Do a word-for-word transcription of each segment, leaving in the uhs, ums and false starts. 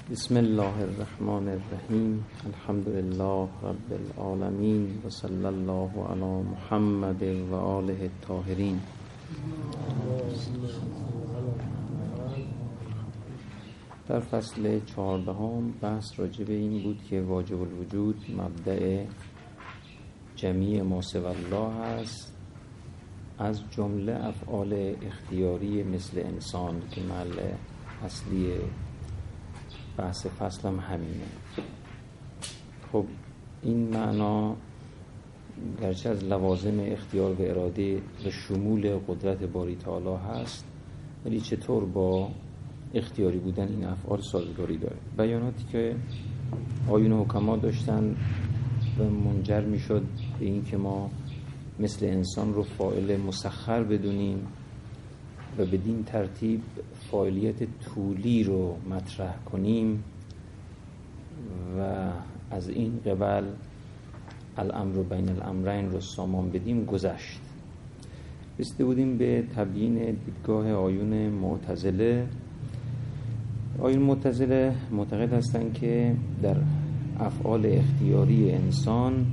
بسم الله الرحمن الرحیم. الحمد لله رب العالمین و صلی الله علی محمد و آله الطاهرین. در فصل چهاردهم بحث راجع به این بود که واجب الوجود مبدأ جمیع ما سوی الله است، از جمله افعال اختیاری مثل انسان که محل اصلی بحث فصل هم همینه. خب این معنا گرچه از لوازم اختیار و اراده و شمول قدرت باری تعالی هست، ولی چطور با اختیاری بودن این افعال سازگاری داره. بیاناتی که آیون حکما داشتن و منجر می شد به این که ما مثل انسان رو فاعل مسخر بدونیم و بدین ترتیب فاعلیت طولی رو مطرح کنیم و از این قبل الامر بین الامرین رو سامان بدیم گذشت. رسیده بودیم به تبیین دیدگاه آیون معتزله. آیون معتزله معتقد هستند که در افعال اختیاری انسان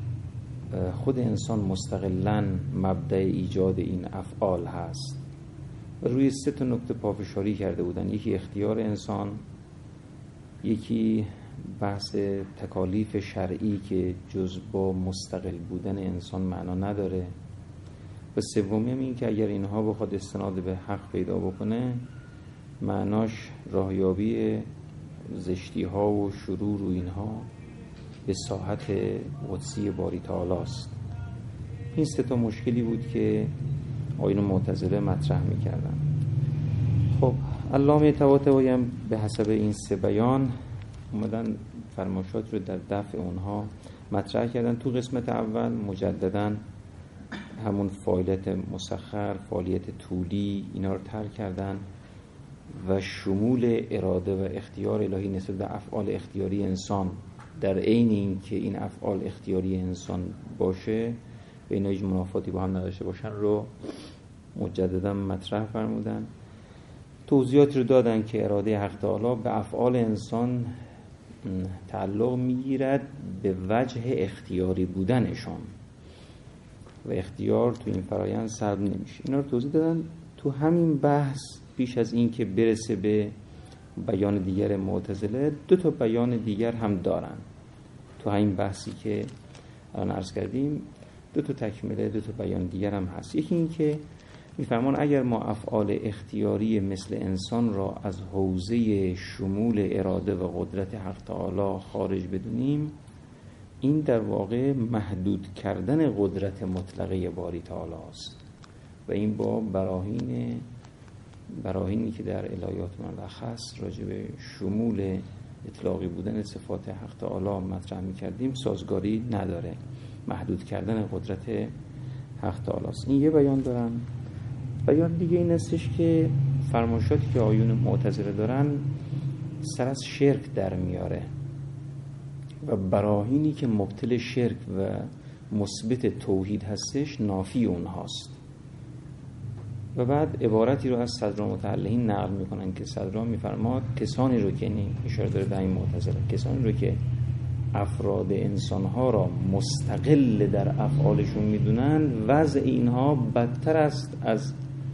خود انسان مستقلاً مبدأ ایجاد این افعال هست و روی سه تا نکته پافشاری کرده بودن. یکی اختیار انسان، یکی بحث تکالیف شرعی که جز با مستقل بودن انسان معنا نداره و سومی هم این که اگر اینها بخواد استناد به حق پیدا بکنه معناش راهیابی زشتی ها و شرور و اینها به ساحت قدسی باری تعالی است. این سه تا مشکلی بود که آیون معتزله مطرح می‌کردن. خب علامه طباطبایی هم به حسب این سه بیان اومدن فرمایشات رو در دفع اونها مطرح کردن. تو قسمت اول مجدداً همون فاعلیت مسخر، فاعلیت طولی اینا رو ترک کردن و شمول اراده و اختیار الهی نسبت به افعال اختیاری انسان در عین این که این افعال اختیاری انسان باشه و اینا هیچ منافاتی با هم نداشته باشن رو مجددا مطرح فرمودن. توضیحات رو دادن که اراده حق تعالی به افعال انسان تعلق میگیرد به وجه اختیاری بودنشون و اختیار تو این فرایند سلب نمیشه. اینا رو توضیح دادن. تو همین بحث پیش از این که برسه به بیان دیگر معتزله دو تا بیان دیگر هم دارن. تو همین بحثی که الان عرض کردیم دو تا تکمله، دو تا بیان دیگر هم هست. یکی این که میفرمان اگر ما افعال اختیاری مثل انسان را از حوزه شمول اراده و قدرت حق تعالی خارج بدونیم، این در واقع محدود کردن قدرت مطلقه باری تعالی است و این با براهین براهینی که در الهیات ملخص راجع به شمول اطلاقی بودن صفات حق تعالی مطرح می‌کردیم سازگاری نداره. محدود کردن قدرت حق تعالی است. این یه بیان دارن. بیان دیگه این استش که فرمایشاتی که آیون معتزله دارن سر از شرک در میاره و براهینی که مبطل شرک و مثبت توحید هستش نافی اونهاست. و بعد عبارتی رو از صدر متعلهین نقل میکنن که صدر میفرماد کسانی رو که این اشاره داره به این معتزله، کسانی رو که افراد انسانها را مستقل در افعالشون میدونن وضع اینها بدتر است از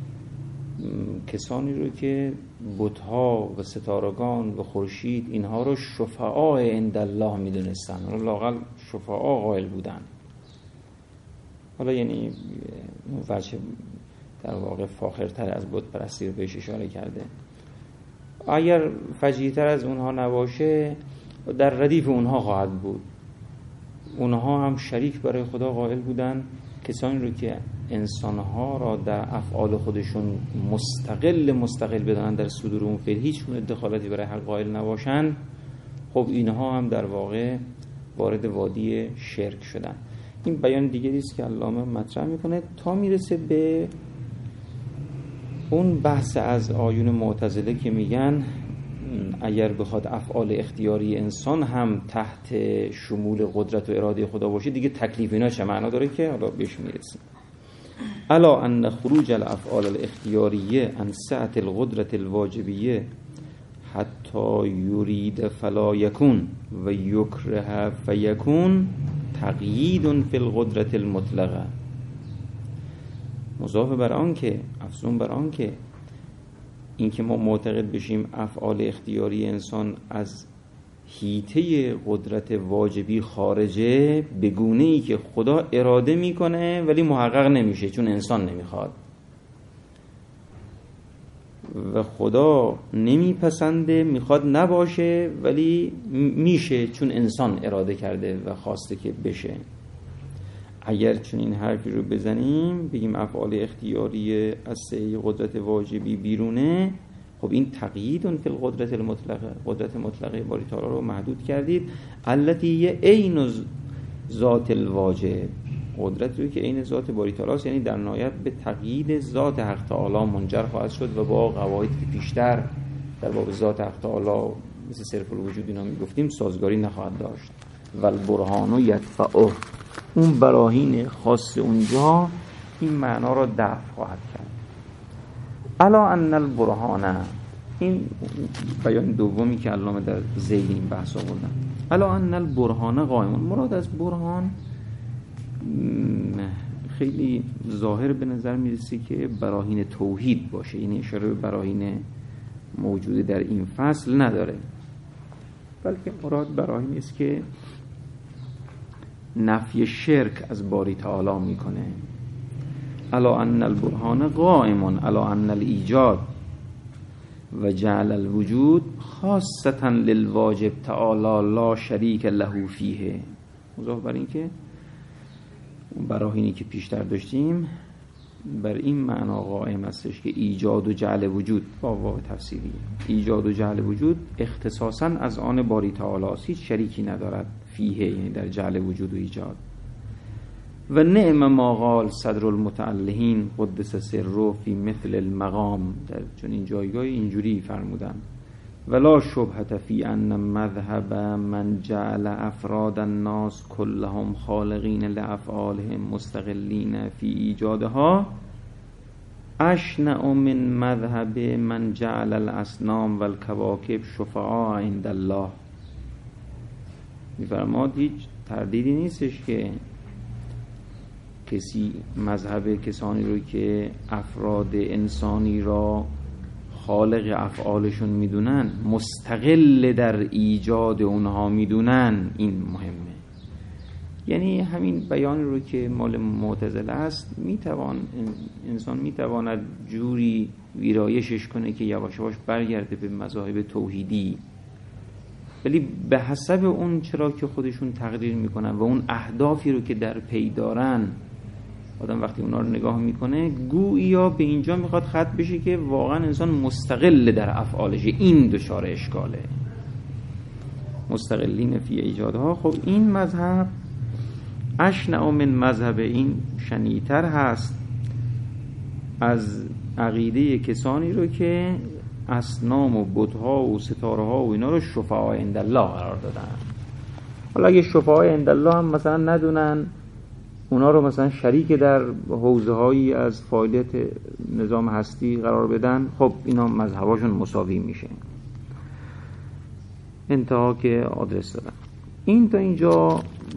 کسانی رو که بت‌ها و ستارگان و خورشید اینها رو شفعاء عند الله میدونستن، حالا لااقل شفعاء قائل بودن. حالا یعنی وجه در واقع فاخرتر از بت پرستی رو بهش اشاره کرده. اگر فجیع‌تر از اونها نباشه در ردیف اونها خواهد بود. اونها هم شریک برای خدا قائل بودن. کسانی رو که انسانها را در افعال خودشون مستقل مستقل بدانن در صدور اون فعل هیچ گونه دخالتی برای حق قائل نباشن، خب اینها هم در واقع وارد وادی شرک شدن. این بیان دیگری است که علامه مطرح میکنه تا میرسه به اون بحث از آیون معتزله که میگن اگر بخواد افعال اختیاری انسان هم تحت شمول قدرت و اراده خدا باشه دیگه تکلیف اینا چه معنا داره که حالا بهش میرسیم. الا ان خروج الافعال الاختیاریه عن سعة القدرة الواجبیه حتی یرید فلا یکون و یکره فیکون تقیید فی القدرت المطلقه. مضاف بر آن که افزون بر آن که این که ما معتقد بشیم افعال اختیاری انسان از حیطه قدرت واجبی خارجه، به گونه ای که خدا اراده میکنه ولی محقق نمیشه چون انسان نمیخواد و خدا نمیپسنده میخواد نباشه ولی میشه چون انسان اراده کرده و خواسته که بشه. اگر چون این حرفی رو بزنیم بگیم افعال اختیاری از سعی قدرت واجبی بیرونه، خب این تقیید فی القدرت المطلقه، قدرت مطلقه باری تعالی رو محدود کردید. التي عین ذات الواجب، قدرت رو که عین ذات باری تعالی است، یعنی در نهایت به تقیید ذات حق تعالی منجر خواهد شد و با قواعدی که پیشتر در باب ذات حق تعالی مثل صرف الوجود اینا میگفتیم سازگاری نخواهد داشت. و البرهان یدفعه، اون براهین خاص اونجا این معنا را دفع خواهد کرد. الا ان البرهان، این بیان دومی که علامه در ذیل این بحث آوردن. الا ان البرهان قائم، مراد از برهان خیلی ظاهر به نظر میرسه که براهین توحید باشه، این اشاره به براهین موجود در این فصل نداره، بلکه مراد براهین است که نفی شرک از باری تعالی میکنه. الا ان البرهان قائم الا ان الایجاد و جعل الوجود خاصتا للواجب تعالی لا شریک له فیه. مضاف بر این که براهینی که پیشتر داشتیم بر این معنا قائم استش که ایجاد و جعل وجود با واو تفسیری، ایجاد و جعل وجود اختصاصا از آن باری تعالی است، هیچ شریکی ندارد فیه، یعنی در جعل وجود و ایجاد. و نعم ما قال صدر المتعلهین قدس سره فی مثل المقام، در چون این جایگاه اینجوری فرمودن ولا شبهة فی ان مذهب من جعل افراد الناس كلهم خالقین لافعالهم مستقلین فی ایجادها اشنع من مذهب من جعل الاصنام والکواکب شفعاء عند الله. میفرماد هیچ تردیدی نیستش که کسی مذهب کسانی رو که افراد انسانی را خالق افعالشون میدونن، مستقل در ایجاد اونها میدونن، این مهمه. یعنی همین بیان رو که مال معتزله است میتوان انسان میتواند جوری ویرایشش کنه که یواش یواش برگرده به مذاهب توحیدی، ولی به حسب اون چرا که خودشون تقدیر میکنن و اون اهدافی رو که در پی دارن، آدم وقتی اونا رو نگاه میکنه گویا به اینجا میخواد ختم بشه که واقعا انسان مستقل در افعالش. این دچار اشکاله، مستقلین فی ایجادها. خب این مذهب اشنع من مذهب، این شنیع‌تر هست از عقیده کسانی رو که اصنام و بت‌ها و ستاره ها و اینا رو شفعاء عند الله قرار دادن. حالا اگه شفعاء عند الله هم مثلا ندونن، اونا رو مثلا شریک در حوزه هایی از فعالیت نظام هستی قرار بدن، خب اینا مذهباشون مساوی میشه. انتها که آدرس دادن. این تا اینجا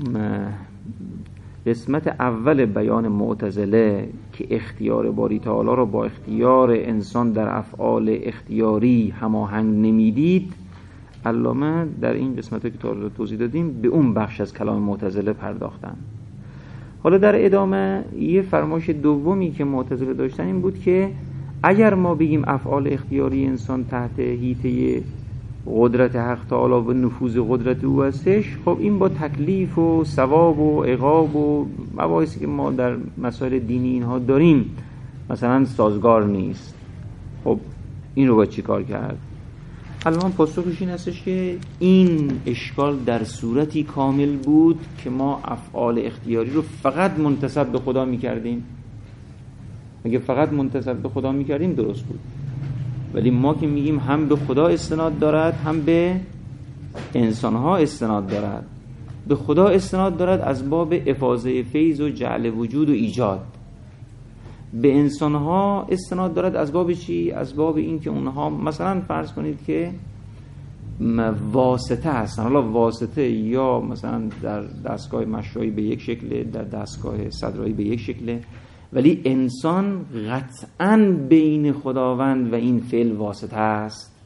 قسمت اول بیان معتزله که اختیار باری تعالی رو با اختیار انسان در افعال اختیاری هماهنگ نمیدید. علامه در این قسمت که تا توضیح دادیم به اون بخش از کلام معتزله پرداختن. حالا در ادامه یه فرمایش دومی که معتزله داشتن این بود که اگر ما بگیم افعال اختیاری انسان تحت حیطه قدرت حق تعالی و نفوذ قدرت او هستش، خب این با تکلیف و ثواب و عقاب و مباحثی که ما در مسائل دینی اینها داریم مثلا سازگار نیست. خب این رو باید چی کار کرد؟ الان پاسخش این هستش که این اشکال در صورتی کامل بود که ما افعال اختیاری رو فقط منتسب به خدا میکردیم. اگه فقط منتسب به خدا میکردیم درست بود، ولی ما که میگیم هم به خدا استناد دارد هم به انسانها استناد دارد. به خدا استناد دارد از باب افاضه فیض و جعل وجود و ایجاد، به انسانها استناد دارد از باب چی؟ از باب این که اونها مثلا فرض کنید که واسطه هستن. حالا واسطه یا مثلا در دستگاه مشرایی به یک شکله، در دستگاه صدرایی به یک شکله، ولی انسان قطعاً بین خداوند و این فعل واسطه است.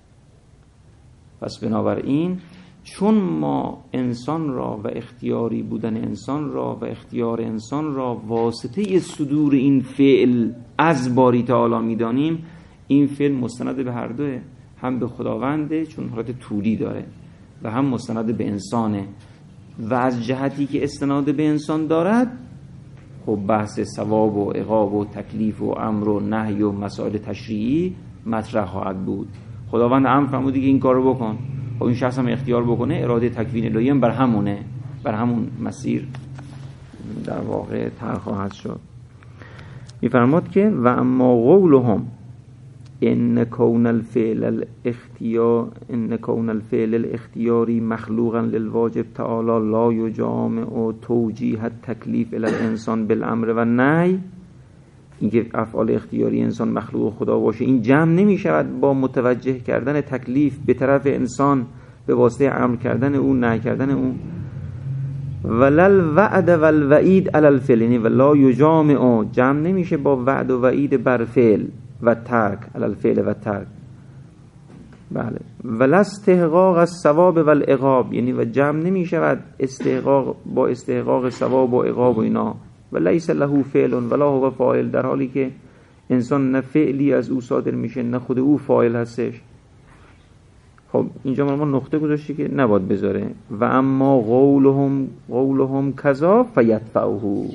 پس بنابراین چون ما انسان را و اختیاری بودن انسان را و اختیار انسان را واسطه صدور این فعل از باری تعالی می‌دانیم، این فعل مستند به هر دوه، هم به خداونده چون حالت طولی داره و هم مستند به انسانه. و از جهتی که استناد به انسان دارد، خب بحث ثواب و عقاب و تکلیف و امر و نهی و مسائل تشریعی مطرح خواهد بود. خداوند امر فرمود که این کارو بکن، خب این شخص هم اختیار بکنه، اراده تکوین الهی هم بر همونه، بر همون مسیر در واقع طرح خواهد شد. میفرماد که و اما قولهم ان کون الفعل الاختیار ان کون الفعل الاختیاری مخلوقا للواجب تعالی لا یجامع توجیه التکلیف الی الانسان بالامر و النهی، اینکه افعال اختیاری انسان مخلوق خدا باشه این جمع نمی شود با متوجه کردن تکلیف به طرف انسان به واسطه امر کردن او، نهی کردن او. ولل وعد والوعید علی الفعل، یعنی ولا یجامع جمع نمیشه با وعد و وعید بر فعل و ترک علی الفعل و ترک. بله. ولا استحقاق الثواب والعقاب، یعنی و جمع نمی شود استحقاق با استحقاق ثواب و عقاب و اینا. و لیس له فعل ولا هو فاعل، در حالی که انسان نه فعلی از او صادر میشه نه خود او فاعل هستش. خب اینجا ما نقطه گذاشتی که نباید بذاره. و اما قولهم قولهم کذا فیدفعه،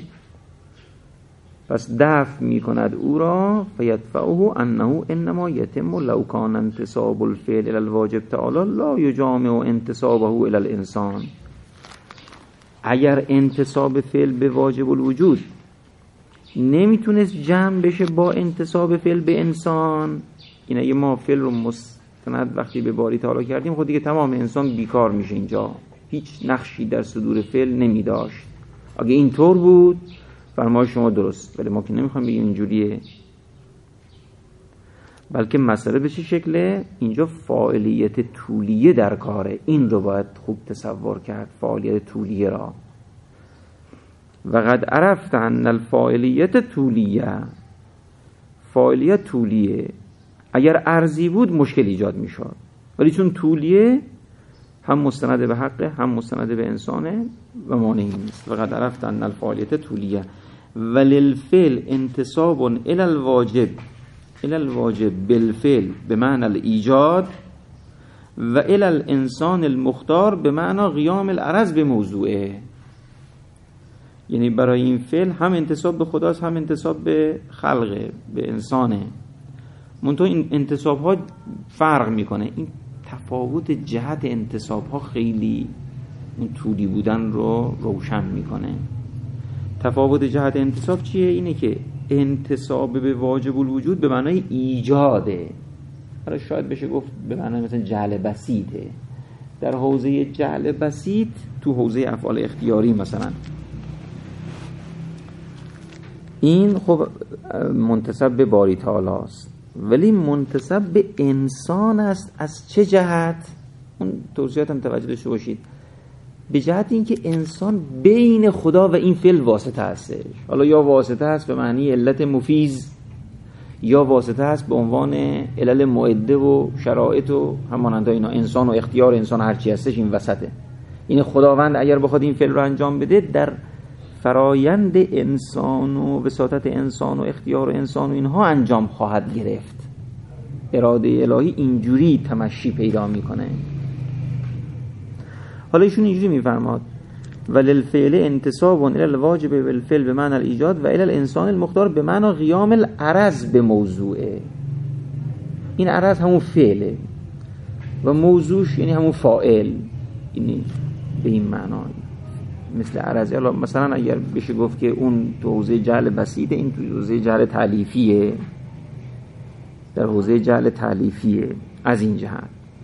پس دفع میکند او را، فیدفعه انه انما یتم لو کان انتصاب الفعل الى الواجب تعالی لا یجامع انتصابه الى الانسان. اگر انتصاب فعل به واجب الوجود نمیتونست جمع بشه با انتصاب فعل به انسان، این اگه ما فعل رو مستند وقتی به باری تعالی کردیم، خود دیگه تمام انسان بیکار میشه، اینجا هیچ نقشی در صدور فعل نمی داشت. اگه اینطور بود فرمای شما درست، ولی ما که نمیخوام بگیم اینجوریه، بلکه مسئله به چه شکله؟ اینجا فاعلیت طولیه در کاره، این رو باید خوب تصور کرد، فاعلیت طولیه را. و قد عرفت ان الفاعلیت طولیه، فاعلیت طولیه اگر عرضی بود مشکل ایجاد میشد، ولی چون طولیه هم مستند به حقه هم مستند به انسانه و مانعی نیست. و قد عرفت ان الفاعلیت طولیه وللفعل انتصاب الى الواجب الى الواجب بالفعل بمعنى الایجاد و الى الانسان المختار بمعنى قیام العرض به موضوعه. یعنی برای این فعل هم انتصاب به خداست هم انتصاب به خلقه، به انسانه. منتها این انتصاب ها فرق میکنه، این تفاوت جهت انتصاب ها خیلی اون طولی بودن رو روشن میکنه. تفاوت جهت انتصاب چیه؟ اینه که انتصاب به واجب الوجود به معنای ایجاده، حالا شاید بشه گفت به معنای مثلا جعل بسیطه. در حوزه جعل بسیط تو حوزه افعال اختیاری مثلا این خب منتسب به باری تعالی است، ولی منتسب به انسان است. از چه جهت؟ اون توضیحات هم توجه داشته باشید. به جهت اینکه انسان بین خدا و این فعل واسطه هستش. حالا یا واسطه هست به معنی علت مفیز، یا واسطه هست به عنوان علل معده و شرایط و همانند اینا. انسان و اختیار انسان هرچی هستش این وسطه. این خداوند اگر بخواد این فعل رو انجام بده، در فرایند انسان و وساطت انسان و اختیار انسان و اینها انجام خواهد گرفت. اراده الهی اینجوری تمشی پیدا میکنه. حالا ایشون اینجوری میفرماد وللفعل انتصاب الى الواجب بالفعل بمعنى الايجاد و الى الانسان المختار بمعنى قیام العرض به موضوعه. این عرض همون فعله و موضوعش یعنی همون فاعل، یعنی به این معنا مثل عرض. مثلا اگر بشه گفت که اون تو حوزه جعل بسیطه، این تو حوزه جعل تالیفیه، در حوزه جعل تالیفیه. از این جهت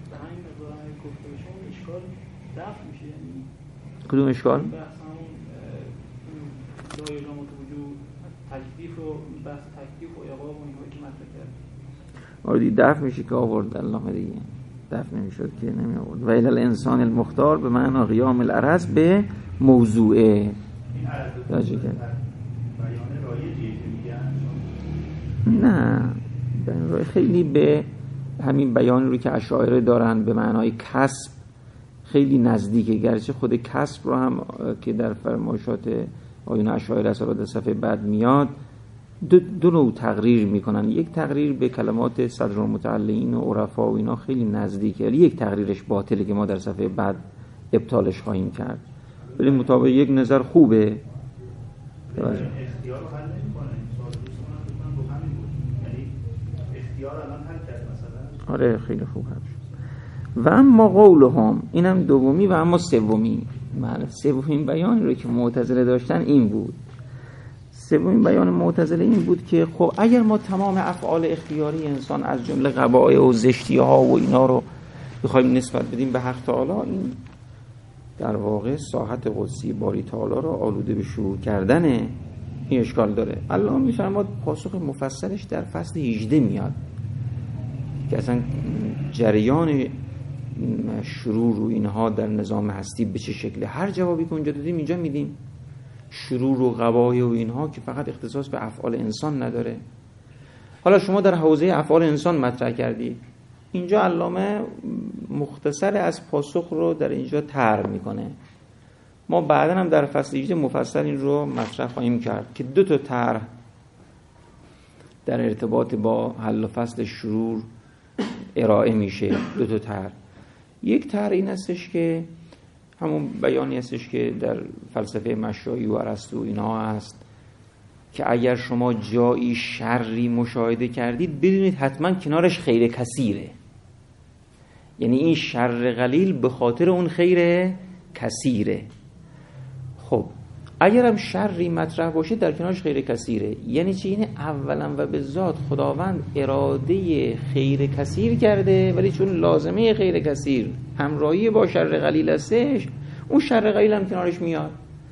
کدوم اشکال؟ بحث همون دایره وجود تکلیف و بحث تکلیف و عقاب و اینهایی که مطرح کرد آردی دفع میشه که آورد الله دیگه. دفع نمیشد که نمی آورد. و الی الانسان المختار به معنی قیام العرض به موضوعه. این عرض بیان رایجیه که میگن؟ نه بیان رای خیلی به همین بیانی رو که اشاعره دارن به معنای کسب خیلی نزدیکه، گرچه خود کسب رو هم که در فرمایشات آیون اشاعره اصلا در صفحه بعد میاد دو, دو نوع تقریر میکنن. یک تقریر به کلمات صدر المتعلقین و عرفا و اینا خیلی نزدیکه، ولی یک تقریرش باطله که ما در صفحه بعد ابطالش خواهیم کرد، ولی مطابق یک نظر خوبه. اختیار رو حل نمی‌کنه. سوال دوستان رو همین بود، یعنی اختیار الان حل کرد مثلا. آره خیلی خوب هست. و اما قولهم، اینم دومی، و اما سومی. معنی سومین بیانی رو که معتزله داشتن این بود. سومین بیان معتزله این بود که خب اگر ما تمام افعال اختیاری انسان از جمله قبائح و زشتی‌ها و اینا رو بخوایم نسبت بدیم به حق تعالی، این در واقع ساحت قدسی باری تعالی رو آلوده به شروع کردنه. این اشکال داره. الله میفرماد پاسخ مفصلش در فصل هجده میاد که اصلا جریان شرور و اینها در نظام هستی به چه شکله. هر جوابی که اونجا دادیم اینجا میدیم. شرور و قبایح و اینها که فقط اختصاص به افعال انسان نداره. حالا شما در حوزه افعال انسان مطرح کردید، اینجا علامه مختصر از پاسخ رو در اینجا طرح میکنه. ما بعدا هم در فصل هجده مفصل این رو مطرح خواهیم کرد که دو تا طرح در ارتباط با حل و فصل شرور ارائه میشه. دو تا طرح. یک طرح این هستش که همون بیانی هستش که در فلسفه مشایی و ارسطو اینا هست که اگر شما جایی شری مشاهده کردید بدونید حتما کنارش خیر کثیره. یعنی این شر قلیل به خاطر اون خیر کثیره. خب اگر هم شری مطرح باشه در کنارش خیر کثیره، یعنی چی؟ اینه اولا و به ذات خداوند اراده خیر کثیر کرده، ولی چون لازمه خیر کثیر همراهی با شر قلیل هستش، اون شر قلیل هم کنارش میاد.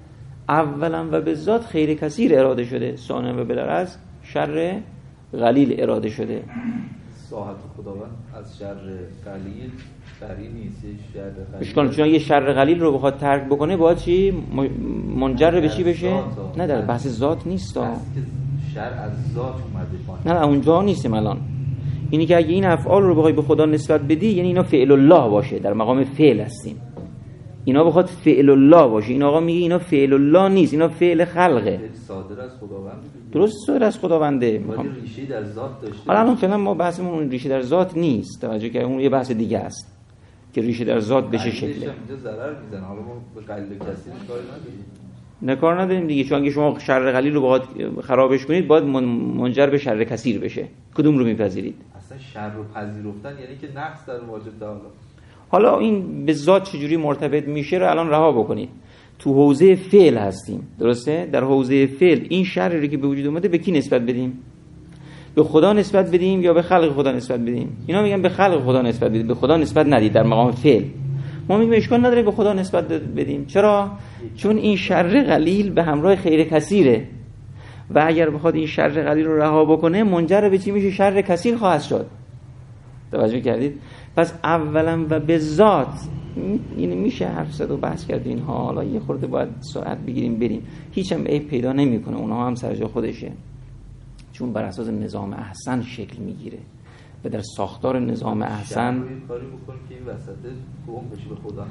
اولا و به ذات خیر کثیر اراده شده، ثانیا و بالعرض شر قلیل اراده شده. ساحت خداوند از شر قلیل بری نیست. شر قلیل اشکال چون یه شر قلیل رو بخواد ترک بکنه باید چی منجر به چی بشه؟ نه در بحث ذات نیست. شر از ذات اومده. نه اونجا نیستیم الان. اینی که اگه این افعال رو بخوای به خدا نسبت بدی، یعنی اینا فعل الله باشه، در مقام فعل هستیم. اینا بخواد فعل الله باشه. این آقا میگه اینا فعل الله نیست، اینا فعل خلقه. صادر از خداوند. درست صادر از خداونده. میخوام ریشه در ذات داشته. حالا الان فعلا ما بحثمون اون ریشه در ذات نیست. توجه که اون یه بحث دیگه است که ریشه در ذات بشه شکله. اینجا ضرر میزنه. حالا ما به قلیل کثیر کاری نداریم. نه کار نداریم دیگه، چون اگه شما شر قلیل رو باید خرابش کنید باید منجر به شر کثیر بشه. کدوم رو میپذیرید؟ اصلا شر رو پذیرفتن یعنی که نقص در واجب تعالی. حالا این به ذات چجوری مرتبط میشه رو الان رها بکنید. تو حوزه فعل هستیم، درسته؟ در حوزه فعل این شری که به وجود اومده به کی نسبت بدیم؟ به خدا نسبت بدیم یا به خلق خدا نسبت بدیم؟ اینا میگن به خلق خدا نسبت بدید، به خدا نسبت ندید در مقام فعل. ما میگیم اشکال نداره به خدا نسبت بدیم. چرا؟ چون این شر قلیل به همراه خیر کثیره و اگر بخواد این شر قلیل رو رها بکنه منجر به چی میشه؟ شر کثیر خواهد شد. توجه کردید؟ پس اولا و به ذات این میشه حرف زد و بحث کرد اینها. حالا یه خورده باید سرعت بگیریم بریم. هیچ هم عیب پیدا نمیکنه، اونها هم سر جا خودشه، چون بر اساس نظام احسن شکل میگیره و در ساختار نظام احسن کاری بکنیم که این وسط قوم بشه به خدا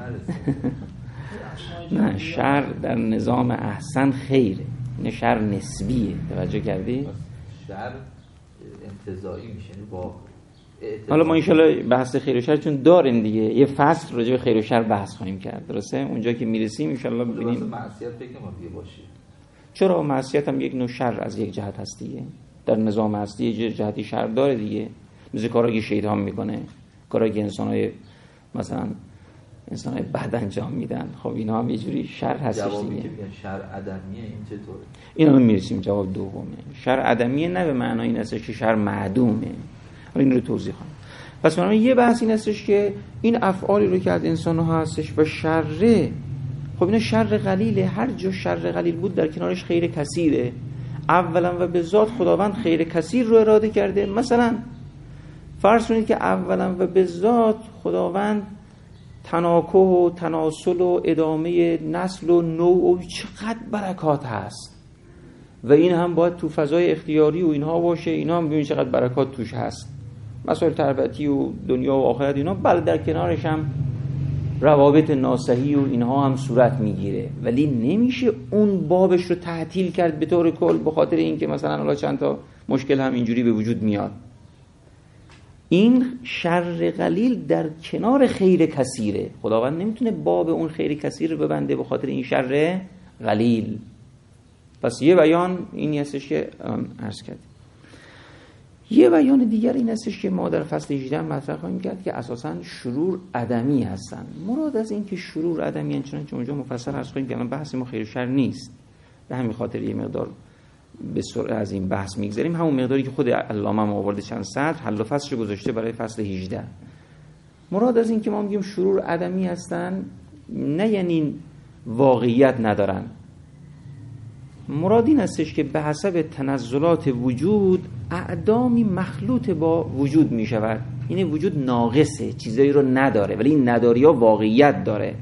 نرسه. نه شر در نظام احسن خیره، این شر نسبیه. توجه کردی؟ شر انتزاعی میشه با حالا ما انشالله بحث خیر و شر چون داریم دیگه، یه فصل راجع به خیر و شر بحث خواهیم کرد، درسته؟ اونجا که میرسیم انشالله ببینیم معصیت فکر ما باشه. چرا معصیت هم یک نوع شر از یک جهت هست دیگه، در نظام هستی یه جهتی شر داره دیگه، مثل کارایی که شیطان میکنه، کارایی که انسانای مثلا انسانای بد انجام میدن. خب اینا هم یه جوری شر هستش دیگه. جوابی که میگن شر عدمیه این چطوره؟ اینا رو میرسیم. جواب دومه. شر عدمیه نه به معنای این هستش که شر معدومه. این رو توضیح خواهم. پس من یه بحث این هستش که این افعالی رو که از انسان ها هستش و شره، خب اینا شر قلیله. هر جا شر قلیل بود در کنارش خیر کثیره. اولا و به ذات خداوند خیر کثیر رو اراده کرده. مثلا فرض کنید که اولا و به ذات خداوند تناکح و تناسل و ادامه نسل و نوع و چقدر برکات هست و این هم باید تو فضای اختیاری و اینها باشه. اینا هم ببینید چقدر برکات توش هست، مسائل تربیتی و دنیا و آخرت اینا، بله در کنارش هم روابط ناصحی و اینها هم صورت میگیره، ولی نمیشه اون بابش رو تعطیل کرد به طور کل به خاطر اینکه مثلا حالا چند تا مشکل هم اینجوری به وجود میاد. این شر قلیل در کنار خیر کثیره. خداوند نمیتونه باب اون خیر کثیر رو ببنده به خاطر این شر قلیل. پس یه بیان این هستش که عرض کردیم. یه بیان دیگر این هستش که ما در فصل هجده مطرح خواهیم کرد که اساساً شرور عدمی هستن. مراد از این که شرور عدمی هستن چون اونجا مفصل عرض خواهیم که الان بحث ما خیر شر نیست، به همین خاطر یه مقدار به سرعت از این بحث میگذریم. همون مقداری که خود علامه هم آورده چند سطر حل و فصل رو گذاشته برای فصل هجده. مراد از این که ما میگیم شرور عدمی هستن نه یعنی واقعیت ندارن، مراد این هستش که به حسب تنزلات وجود اعدامی مخلوط با وجود می شود. این وجود ناقصه، چیزایی رو نداره، ولی این نداری ها واقعیت داره.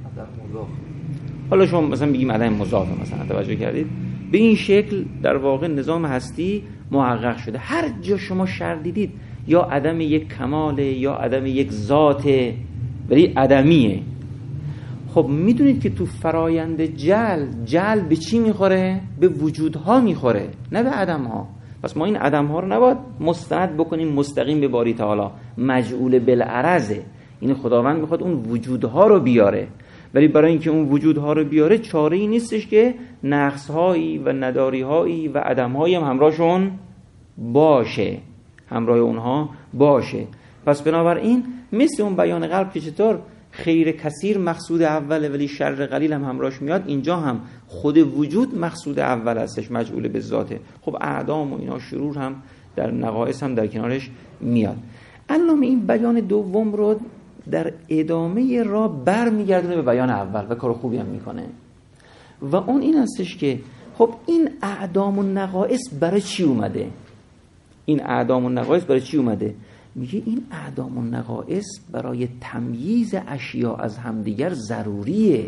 حالا شما مثلا بگیم عدم مضاف، مثلا توجه کردید به این شکل در واقع نظام هستی محقق شده. هر جا شما شر دیدید یا عدم یک کماله یا عدم یک ذاته، ولی عدمیه. خب میدونید که تو فرایند جل جل به چی میخوره؟ به وجودها میخوره، نه به عدمها. پس ما این عدمها رو نباید مستند بکنیم مستقیم به باری تعالی، مجعول بالعرضه. این خداوند میخواد اون وجودها رو بیاره، ولی برای اینکه اون وجودها رو بیاره چاره ای نیستش که نقصهایی و نداریهایی و عدمهایی هم همراهشون باشه، همراه اونها باشه. پس بنابراین مثل اون بیان قلب که چطور خیر کثیر مقصود اوله ولی شر قلیل هم همراهش میاد، اینجا هم خود وجود مقصود اول هستش، مجعول به ذاته. خب اعدام و اینا شرور هم در نقائص هم در کنارش میاد. علامه این بیان دوم رو در ادامه را بر میگردونه به بیان اول و کار خوبی هم میکنه و اون این هستش که خب این اعدام و نقائص برای چی اومده؟ این اعدام و نقائص برای چی اومده؟ میگه این اعدام و نقائص برای تمییز اشیاء از همدیگر ضروریه.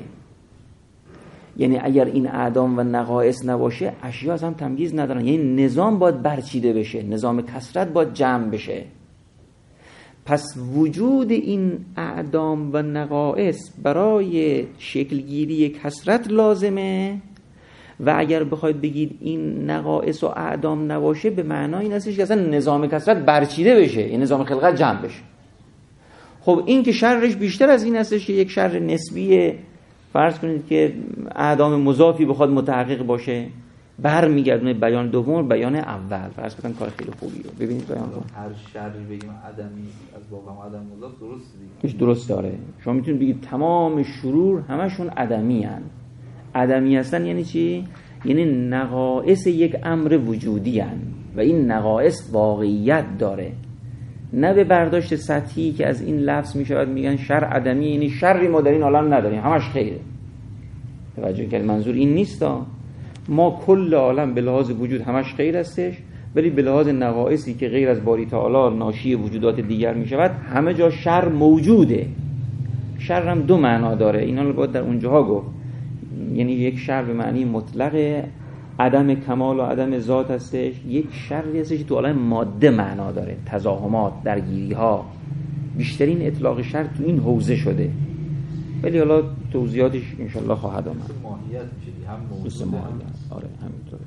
یعنی اگر این اعدام و نقائص نباشه اشیاء از هم تمییز ندارن، یعنی نظام باید برچیده بشه، نظام کثرت باید جمع بشه. پس وجود این اعدام و نقائص برای شکلگیری کثرت لازمه و اگر بخواید بگید این نقائص و اعدام نباشه به معنای این هستش که اصلا نظام کثرت برچیده بشه، این نظام خلقت جمع بشه. خب این که شرش بیشتر از این هستش که یک شر نسبیه، فرض کنید که اعدام مضافی بخواد متحقق باشه، بر میگردونه بیان دوم بیان اول. فرض کنید کار خیلی خوبی رو ببینید بیان دوم هر شری بگیم عدمی از واقع عدم مضاف درست دیگه هیچ درست داره. شما میتونید بگید تمام شرور همشون عدمی هن. عدمی هستن یعنی چی؟ یعنی نقائص یک امر وجودی هن و این نقائص واقعیت داره، نه به برداشت سطحی که از این لفظ میشود میگن شر عدمی یعنی شری ما در این عالم نداریم همش خیره. توجه کنید منظور این نیست. ما کل عالم به لحاظ وجود همش خیر هستش، ولی به لحاظ نقائصی که غیر از باری تعالی ناشی وجودات دیگر میشود همه جا شر موجوده. شر هم دو معنا داره، اینا رو باید در اونجاها گفت. یعنی یک شر به معنی مطلق عدم کمال و عدم ذات هستش، یک شری هستش که تو عالم ماده معنا داره، تزاحمات، درگیری ها. بیشترین اطلاق شر تو این حوزه شده، ولی حالا توضیحاتش انشالله خواهد آمد. ماهیت میشه هم موضوع ماهیت. آره همینطوره.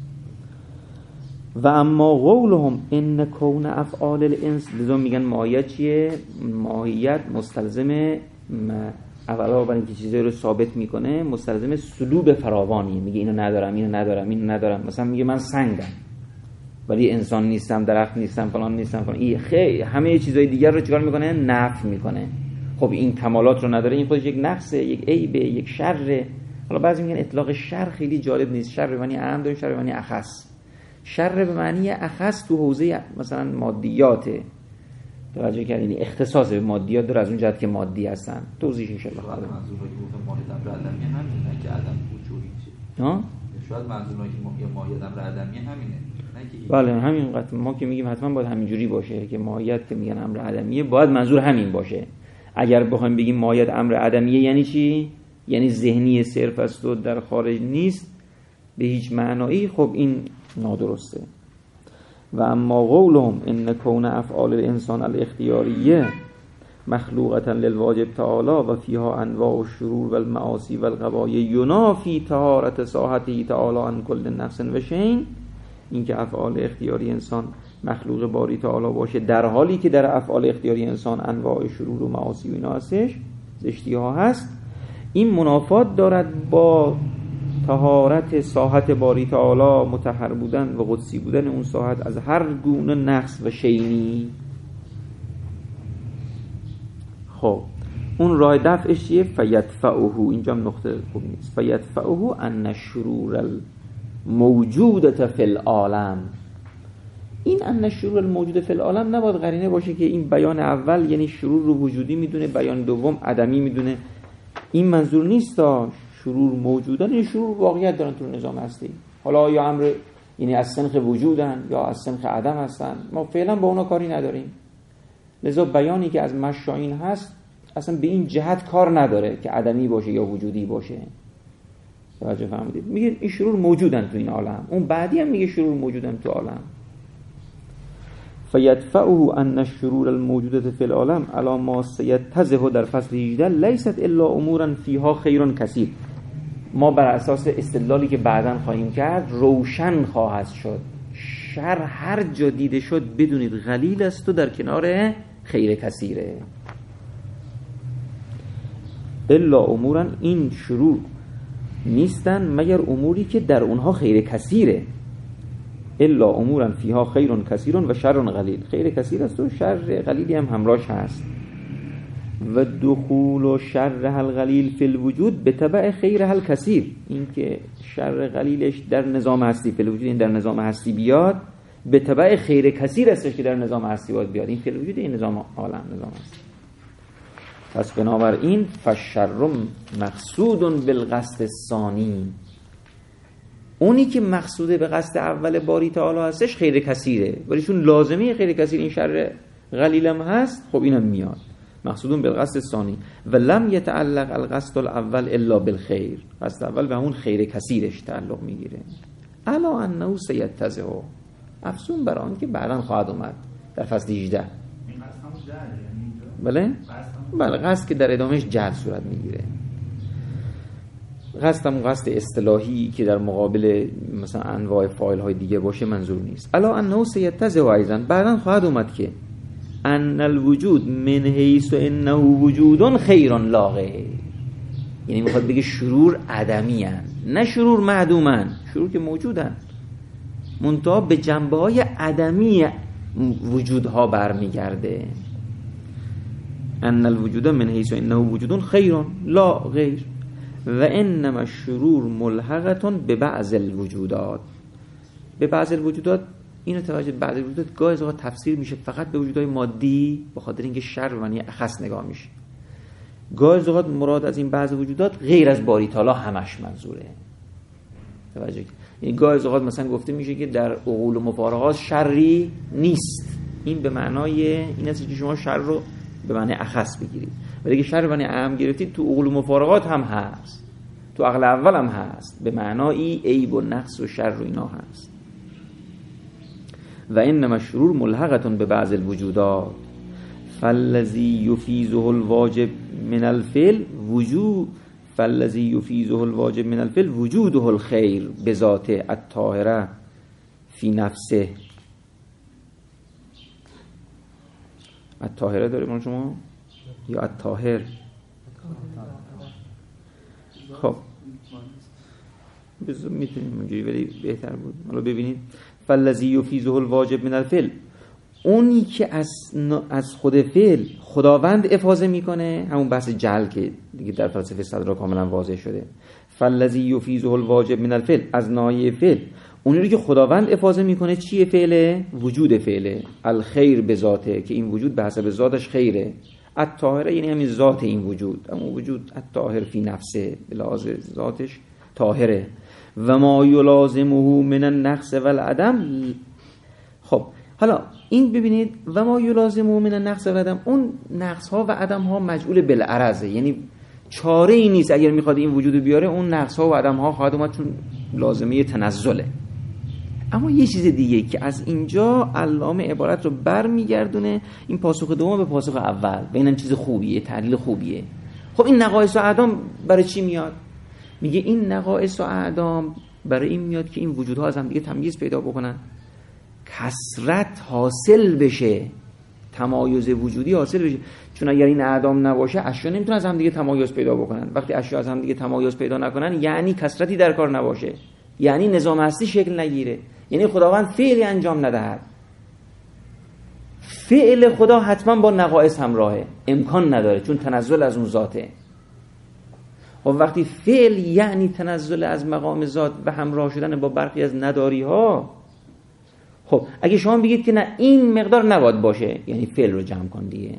و اما قولهم ان کون افعال الانس، لذا میگن ماهیت چیه؟ ماهیت مستلزم اولا برای اینکه چیزایی رو ثابت میکنه مستلزم سلوب فراوانیه. میگه اینو ندارم اینو ندارم اینو ندارم. مثلا میگه من سنگم ولی انسان نیستم، درخت نیستم، فلان نیستم، فلان. این خیلی همه چیزای دیگر رو چیکار میکنه؟ نفی میکنه. خب این کمالات رو نداره، این خودش یک نقصه، یک عیبه، یک شره. حالا بعضی میگن اطلاق شر خیلی جالب نیست. شر به معنی عام داره، شر به معنی اخص. شر به معنی اخص تو حوزه مثلا مادیاته. توجه کردین اختصاص به مادیات داره، از اون جهت که مادی هستن. توضیحش ان شاء الله خواهد. منظور که گفتم ماهیت امر عدمی همینه که عدم وجودی چیه. ها؟ شاید منظور که ماهیت امر عدمی همینه. بله همین قطع ما که میگیم حتما باید همینجوری باشه که ماهیت که میگن امر عدمیه باید منظور همین باشه. اگر بخوایم بگیم ماهیت امر عدمیه یعنی چی؟ یعنی ذهنی صرف است و در خارج نیست به هیچ معنایی، خب این نادرسته. و اما قولهم ان کون افعال الانسان الاختیاریه مخلوقة للواجب تعالی و فیها انواع الشرور و المعاصی و القبایح ینافی طهارت ساحته تعالی عن کل نقص و شین، این که افعال اختیاری انسان مخلوق باری تعالی باشه در حالی که در افعال اختیاری انسان انواع شرور و معاصی و اینا هستش، زشتی ها هست، این منافات دارد با طهارت ساحت باری تعالی، مطهر بودن و قدسی بودن اون ساحت از هر گونه نقص و شینی. خب اون راه دفعش چیه؟ فیدفعه، اینجا هم نقطه خوب نیست، فیدفعه ان الشرور الموجودة فی العالم. این ان الشرور الموجودة فی العالم نباید قرینه باشه که این بیان اول یعنی شرور رو وجودی میدونه، بیان دوم عدمی میدونه. این منظور نیست تا شرور موجودن، این شرور واقعیت دارن تو نظام هستی، حالا یا امر یعنی از سنخ وجودن یا از سنخ عدم هستن، ما فعلا با اونا کاری نداریم. لذا بیانی که از مشاین هست اصلا به این جهت کار نداره که عدمی باشه یا وجودی باشه. توجه فهمیدید؟ میگه این شرور موجودن تو این عالم، اون بعدی هم میگه شرور موجودن تو عالم. فیدفعه ان الشرور الموجودة فی العالم علی ما سیتضح در فصل هجده لیست الا امورا فیها خیر کثیر. ما بر اساس استدلالی که بعداً خواهیم کرد روشن خواهد شد شر هر جا دیده شد بدونید قلیل است و در کنار خیر کثیره. الا امورا، این شرور نیستن مگر اموری که در اونها خیر کثیره. الا امورا فیها خیر کثیر و شر قلیل، خیر کثیر است و شر قلیلی هم همراهش هست. و دخول و شر القلیل فی الوجود به تبع خیر الکثیر، این که شر قلیلش در نظام هستی فی الوجود، این در نظام هستی بیاد به تبع خیر کثیر استش که در نظام هستی باید بیاد، این فی الوجود این نظام عالم نظام هستی. پس بنابراین فالشر مقصود بالقصد الثانی، اونی که مقصوده به قصد اول باری تعالی هستش خیر کثیره، ولی چون لازمه خیر کثیر این شر قلیل هم هست، خب اینم میاد مقصودون بالقصد الثانی. و لم یتعلق القصد الاول الا بالخیر، قصد اول به همون خیر کثیرش تعلق میگیره. الا انه سیتضح، افسون بر آن که بعداً خواهد اومد در فصل هجده. این قصد همون جهله یعنی بله؟ بله قصد که در ادامهش جهل صورت میگیره. قصد هم قصد اصطلاحی که در مقابل مثلا انواع فاعل های دیگه باشه منظور نیست. الا انه سیتضح ایضا، بعداً خواهد اومد که ان الوجود من حیث انه وجود خیر لا غیر، یعنی میخواد بگه شرور عدمی هن، نه شرور معدومن، شرور که موجودن منتها به جنبه های عدمی وجودها برمیگرده. ان الوجود من حیث انه وجود خیر لا غیر و انما الشرور ملحقه به بعض الوجودات. به بعض الوجودات اینو توجه، بعض الوجودات گاهی اوقات تفسیر میشه فقط به وجودهای مادی به خاطر اینکه شر و معنی اخص نگاه میشه. گاهی اوقات مراد از این بعض وجودات غیر از باری تعالی همش منظوره. توجه، یعنی گاهی اوقات مثلا گفته میشه که در عقول و مفارقات شری نیست، این به معنای این است که شما شر رو به معنی اخص بگیرید، ولی اگه شر به معنی عام گرفتید تو عقول و مفارقات هم هست، تو عقل اول هم هست، به معنای عیب و نقص و شر و اینا هست. و انما الشرور ملحقه به بعض الوجودات فالذی یفیزه الواجب من الفعل وجود فالذی یفیزه الواجب من الفعل وجوده الخیر بذات الطاهره فی نفسه. الطاهره داریم شما یا الطاهر؟ خب بذار میتونیم اونجوری ولی بهتر بود. حالا ببینید فالذی یفیزه الواجب من الفعل، اونی که از از خود فعل خداوند افاضه میکنه، همون بحث جعل که دیگه در فلسفه صدرا کاملا واضح شده. فالذی یفیزه الواجب من الفعل، از ناحیه فعل اونی که خداوند افاضه میکنه چیه؟ فعله، وجود فعله، الخیر به ذاته که این وجود به حسب ذاتش خیره. الطاهره یعنی همین ذات این وجود، اما وجود الطاهر فی نفسه به لحاظ ذاتش طاهره. و ما یلازمه من النقص والعدم. خب حالا این ببینید و ما یلازمه من النقص والعدم، اون نقص ها و عدم ها مجعول بالعرضه، یعنی چاره ای نیست اگر میخواد این وجود بیاره اون نقص ها و عدم ها خواهد اومد چون لازمه تنزله. اما یه چیز دیگه که از اینجا علامه عبارت رو برمیگردونه، این پاسخ دوم به پاسخ اول و اینم چیز خوبیه، تحلیل خوبیه. خب این نقایص و اعدام برای چی میاد؟ میگه این نقایص و اعدام برای این میاد که این وجودها از هم دیگه تمییز پیدا بکنن، کثرت حاصل بشه، تمایز وجودی حاصل بشه. چون اگر این اعدام نباشه اشیا نمیتونن از هم دیگه تمایز پیدا بکنن. وقتی اشیا از هم دیگه تمایز پیدا نکنن یعنی کثرتی در کار نباشه، یعنی نظام هستی شکل نگیره، یعنی خداوند فعلی انجام ندهد. فعل خدا حتما با نقائص همراهه، امکان نداره چون تنزل از اون ذاته. و وقتی فعل یعنی تنزل از مقام ذات و همراه شدن با برخی از نداری ها، خب اگه شما بگید که نه این مقدار نباید باشه، یعنی فعل رو جمع کن دیگه.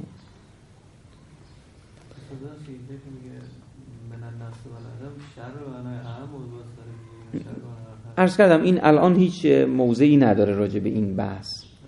عرض کردم این الان هیچ موضعی نداره راجع به این بحث.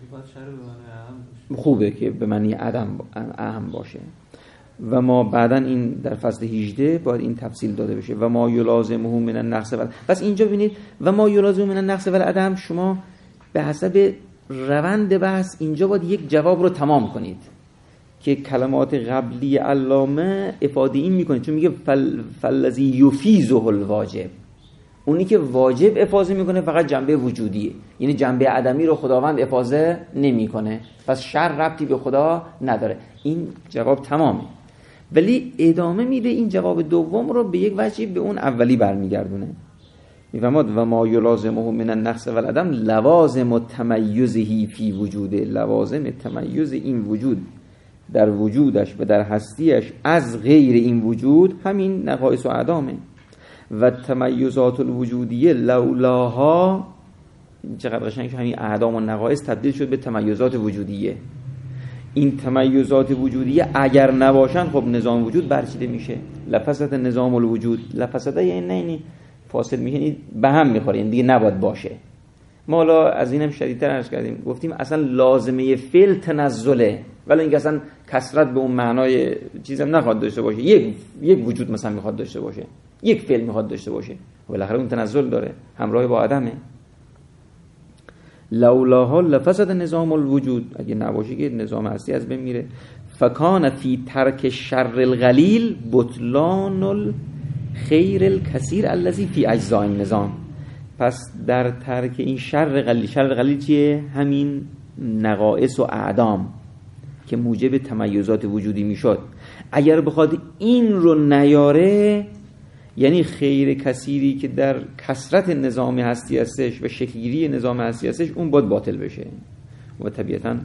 خوبه که به معنی عدم اهم باشه. و ما بعدن این در فصل هجده باید این تفصیل داده بشه. و ما یلازمه من النقص و بس اینجا ببینید و ما یلازمه من النقص والعدم، شما به حسب روند بحث اینجا باید یک جواب رو تمام کنید که کلمات قبلی علامه افاده این میکنه، چون میگه فل فلذی یفیزه الواجب، اونی که واجب افاضه میکنه فقط جنبه وجودیه، یعنی جنبه عدمی رو خداوند افاضه نمیکنه، پس شر ربطی به خدا نداره. این جواب تمامه. ولی ادامه میده این جواب دوم رو به یک وجهی به اون اولی برمیگردونه. میفهمد و ما یلازمه من النقص والعدم لوازم تمیزه فی وجوده، لوازم تمیز این وجود در وجودش و در هستیش از غیر این وجود همین نقائص و اعدامه. و تمیزات الوجودیه لولاها، چقدر قشنگ که همین اعدام و نقائص تبدیل شد به تمیزات وجودیه. این تمیزات وجودیه اگر نباشن خب نظام وجود برچیده میشه. لفظت نظام الوجود، لفظت یعنی نه یعنی فاصل میشه، یعنی به هم میخوره، یعنی دیگه نباید باشه. ما حالا از اینم شدیدتر عرض کردیم، گفتیم اصلا لازمه فعل تنزله، ولی اینکه اصلا کثرت به اون معنای چیزم نخواد داشته باشه. یک یک وجود مثلا میخواد داشته باشه، یک فعل میخواد داشته باشه، بالاخره اون تنزل داره، همراه با عدمه. لولاها لفسد نظام الوجود، اگه نباشه که نظام هستی از بین میره. فکان فی ترک شر القلیل بطلان الخیر الکثیر الذی فی اجزاء النظام. پس در ترک این شر قلیل، شر قلیل چیه؟ همین نقائص و اعدام که موجب تمیزات وجودی میشد، اگر بخواد این رو نیاره، یعنی خیر کثیری که در کثرت نظام هستی هستش و شکلگیری نظام هستی هستش، اون باید باطل بشه. و طبیعتاً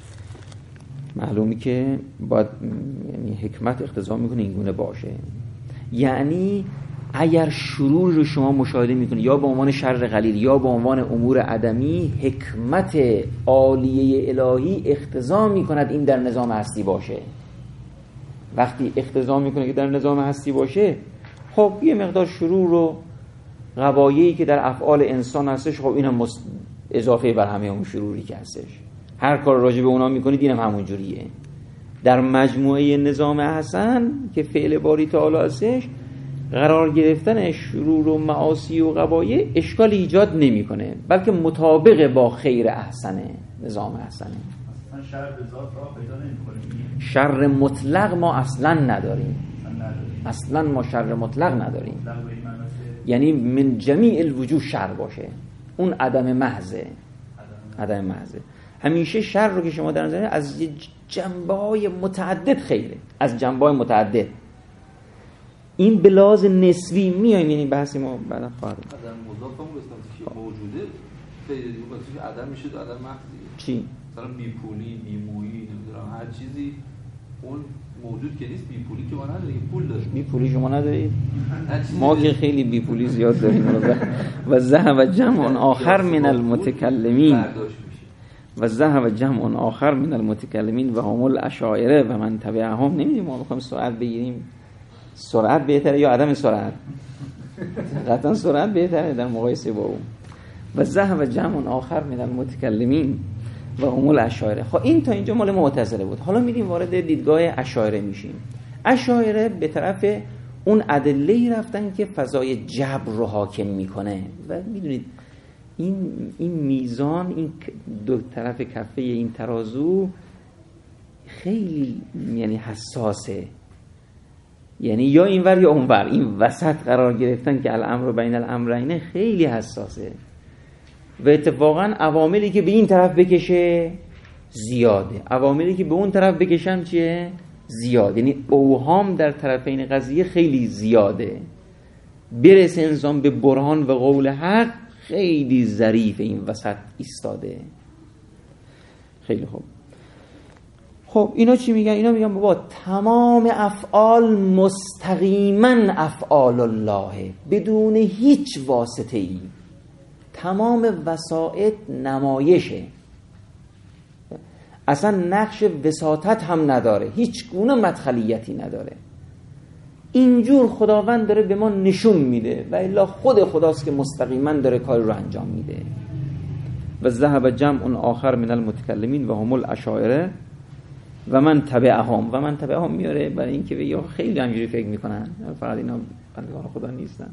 معلومی که باید، یعنی حکمت اقتضا میکنه این گونه باشه. یعنی اگر شرور رو شما مشاهده میکنید یا به عنوان شر قلیل یا به عنوان امور عدمی، حکمت عالیه الهی اقتضا میکند این در نظام هستی باشه. وقتی اقتضا میکنه که در نظام هستی باشه، خب یه مقدار شرور و غوایایی که در افعال انسان هستش، خب این هم اضافه بر همه اون شروری که هستش. هر کار راجع به اونا میکنید این هم همون جوریه. در مجموعه نظام حسن که فعل باری تعالی هستش، قرار گرفتن شرور و معاصی و غوایای اشکال ایجاد نمیکنه، بلکه مطابق با خیر احسنه، نظام حسنه. اصلا شر به ذات راه پیدا نمی‌کنه. شر مطلق ما اصلا نداریم. اصلا ما شر مطلق نداریم. یعنی من جمیع الوجوه شر باشه، اون عدم محضه. عدم محضه. همیشه شر رو که شما در نظر از جنبه‌های متعدد خیره، از جنبه‌های متعدد. این بلاز نسبی میایم، یعنی بحثی ما بعدا خواهد عدم مضاف هم گفتم که موجوده خیلی دیگه، وقتی عدم میشه تو عدم محض. چی؟ مثلا بی پولی، بی مویی، نمیدونم هر چیزی اون موجود که نیست. بی پولی که ما نداریم، پول داریم. بی پولی شما ندارید؟ ما که خیلی بی پولی زیاد داریم. و ذهب جمع آخر من المتکلمین و ذهب جمع آخر من المتکلمین و هم الاشاعره و من تبعهم. نمیدونیم ما بخوایم سرعت بگیریم، سرعت بهتره یا عدم سرعت؟ قطعا سرعت بهتره در مقایسه با اون. و ذهب جمع آخر من المتکلمین و هم الاشاعره. خب این تا اینجا مال معتزله بود. حالا میریم وارد دیدگاه اشاعره میشیم. اشاعره به طرف اون ادله‌ای رفتن که فضای جبر رو حاکم میکنه و میدونید این این میزان، این دو طرف کفه این ترازو خیلی یعنی حساسه، یعنی یا اینور یا اونور، این وسط قرار گرفتن که الامر بین الامرین خیلی حساسه و اتفاقا عواملی که به این طرف بکشه زیاده، عواملی که به اون طرف بکشن چیه؟ زیاد. یعنی اوهام در طرفین قضیه خیلی زیاده. برسه انسان به برهان و قول حق خیلی ظریف این وسط ایستاده. خیلی خوب. خب اینا چی میگن؟ اینا میگن بابا تمام افعال مستقیما افعال الله بدون هیچ واسطه ای. تمام وسائط نمایشه، اصلا نقش وساطت هم نداره، هیچ گونه مدخلیتی نداره. اینجور خداوند داره به ما نشون میده و الا خود خداست که مستقیما داره کار رو انجام میده. و ذهب جمع آخر من المتکلمین و هم الاشاعره و من تبعهم. و من تبعهم میاره برای اینکه بگه خیلی همینجوری فکر میکنن، فقط اینا بندگان خدا نیستن.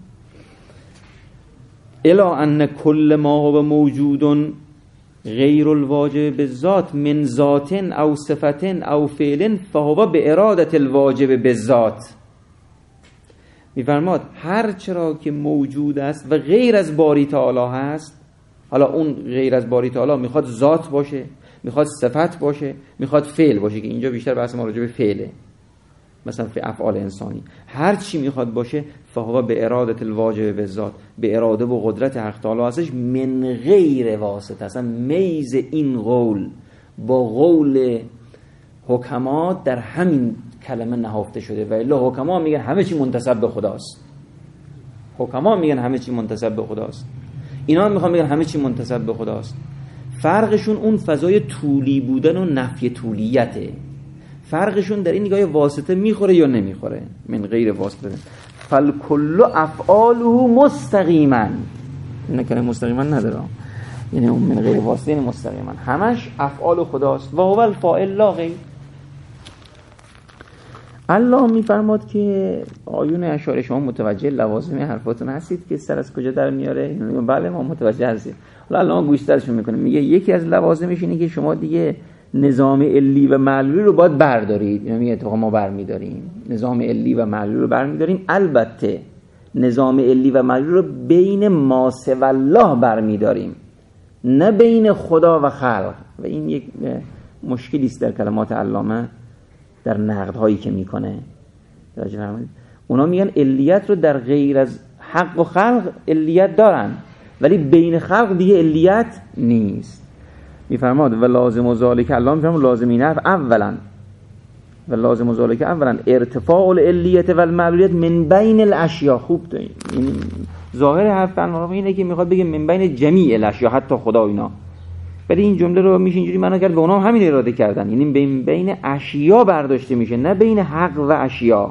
الا ان کل ما هو موجود غیر الواجب بالذات من ذات او صفت او فعل فهو به اراده الواجب بالذات. میفرماد هر چرا که موجود است و غیر از باری تعالی هست، حالا اون غیر از باری تعالی میخواد ذات باشه، میخواد صفت باشه، میخواد فعل باشه، که اینجا بیشتر بحث ما راجع به فعله، مثلا فی افعال انسانی، هر چی میخواد باشه فهو به اراده الواجب بالذات، به اراده و قدرت حق تعالی هستش، من غیر واسطه. اصلا میز این قول با قول حکما در همین کلمه نهفته شده. و الا حکما میگن همه چی منتسب به خداست، حکما میگن همه چی منتسب به خداست، اینا میخوان میگن همه چی منتسب به خداست. فرقشون اون فضای طولی بودن و نفی طولیته. فرقشون در این نگاه واسطه میخوره یا نمیخوره. من غیر واسطه فالکل افعاله مستقیما، این کلمه مستقیما نداره، یعنی اون من غیر واسطه یعنی مستقیما همش افعال خداست. و هو الفاعل لا غیر. الله میفرماد که آیون اشعار شما متوجه لوازم حرفاتون هستید که سر از کجا در میاره؟ میگم بله ما متوجه هستیم. حالا الله گوشترشون میکنه، میگه یکی از لوازمش اینه که شما دیگه نظام علی و معلولی رو باید بردارید. یعنی اتفاقا ما برمیداریم نظام علی و معلولی رو برمیداریم، البته نظام علی و معلولی رو بین ما سوی الله برمیداریم، نه بین خدا و خلق. و این یک مشکلی است در کلمات علامه در نقدهایی که میکنه. اونا میگن علیت رو در غیر از حق و خلق علیت دارن، ولی بین خلق دیگه علیت نیست. میفرماد و لازم و ذالک، الله میفرماد لازم این حرف اولا و لازم و ذالک اولا ارتفاع العلیت و المعلولیت من بین الاشیاء. خوب داریم، این ظاهر حرف الله اینه که میخواد بگه من بین جمیع الاشیاء، حتی خدا اینا، ولی این جمله رو میشه اینجوری معنا کرد و اونا هم همین اراده کردن، یعنی بین بین اشیاء برداشته میشه، نه بین حق و اشیاء.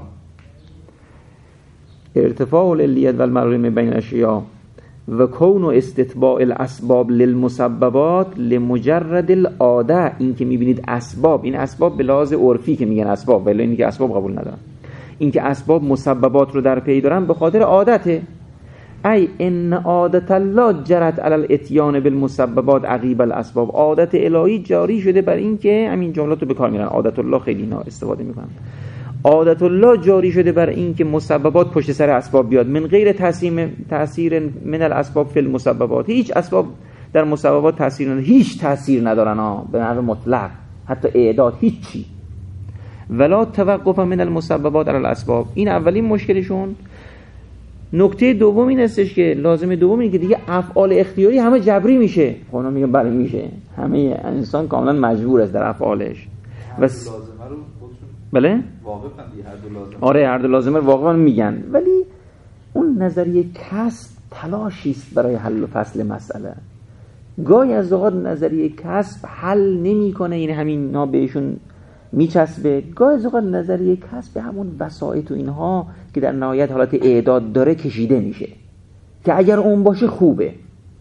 ارتفاع العلیت و المعلولیت من بین الاشیاء و کون و استتباع الاسباب للمسببات لمجرد العاده. این که میبینید اسباب، این اسباب به لحاظ عرفی که میگن اسباب، ولی اینی که اسباب قبول ندارن، این که اسباب مسببات رو در پی دارن به خاطر عادته. ای ان عادت الله جرت علی الاتیان بالمسببات عقیب الاسباب. عادت الهی جاری شده بر این که همین جملات رو به کار میرن. عادت الله خیلی اینا استفاده میکنن. عادت الله جاری شده بر این که مسببات پشت سر اسباب بیاد، من غیر تاثیر تاثیر من الاسباب فی المسببات. هیچ اسباب در مسببات تاثیر ندارن، هیچ تاثیر ندارن ها به نحو مطلق، حتی اعداد هیچی. ولا توقف من المسببات علی الاسباب. این اولین مشکلشون. نکته دوم این هستش که لازم دوم اینه که دیگه افعال اختیاری همه جبری میشه. اونا میگن بله میشه، همه انسان کاملا مجبور است در افعالش. و س... بله؟ واقعا دیگه هر دو لازمه. آره هر دو لازمه واقعا میگن، ولی اون نظریه کسب تلاشی است برای حل و فصل مسئله. گاهی از اوقات نظریه کسب حل نمیکنه، این همین نا بهشون میچسبه. گاهی از اوقات نظریه کسب همون وسایط و اینها که در نهایت حالت اعداد داره کشیده میشه که اگر اون باشه خوبه،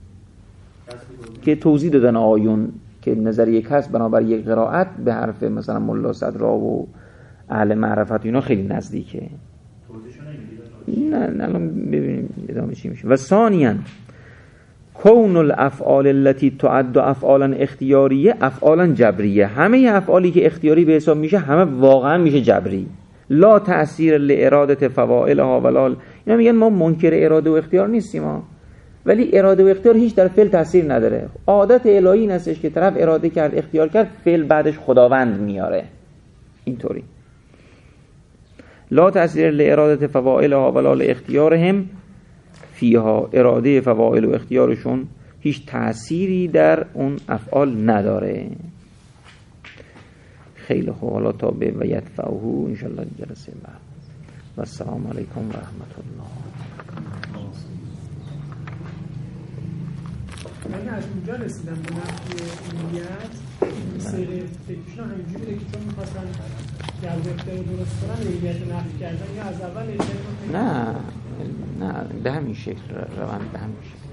که توضیح دادن آیون که نظریه کسب بنابر یک قرائت به حرف مثلا ملا صدرا و اهل معرفت اینا خیلی نزدیکه. نه نه الان ببینیم ادامه چی میشه. و ثانیاً کون الافعال التي تعد افعالا اختیاریه افعالا جبریه، همه افعالی که اختیاری به حساب میشه همه واقعا میشه جبری. لا تأثیر لإرادة فواعلها ولا، اینا میگن ما منکر اراده و اختیار نیستیم ما، ولی اراده و اختیار هیچ در فعل تاثیر نداره. عادت الهی این هستش که طرف اراده کرد اختیار کرد، فعل بعدش خداوند میاره اینطوری. لا تأثیر لإرادة فواعلها ولا لاختیارهم فیها، اراده فواعل و اختیارشون هیچ تأثیری در اون افعال نداره. خیلی خوب، حالا تا به و یدفعه انشاءالله جلسه بعد. و السلام علیکم و رحمت الله. من از اونجا رسیدم به نفی علیت، سیر فکرشون همینجوری که چون میخواستن جلب اختیار درست کنن علیت نفی کردن یا از اول علیت رو؟ نه نه به همین شکل روند به همین شکل.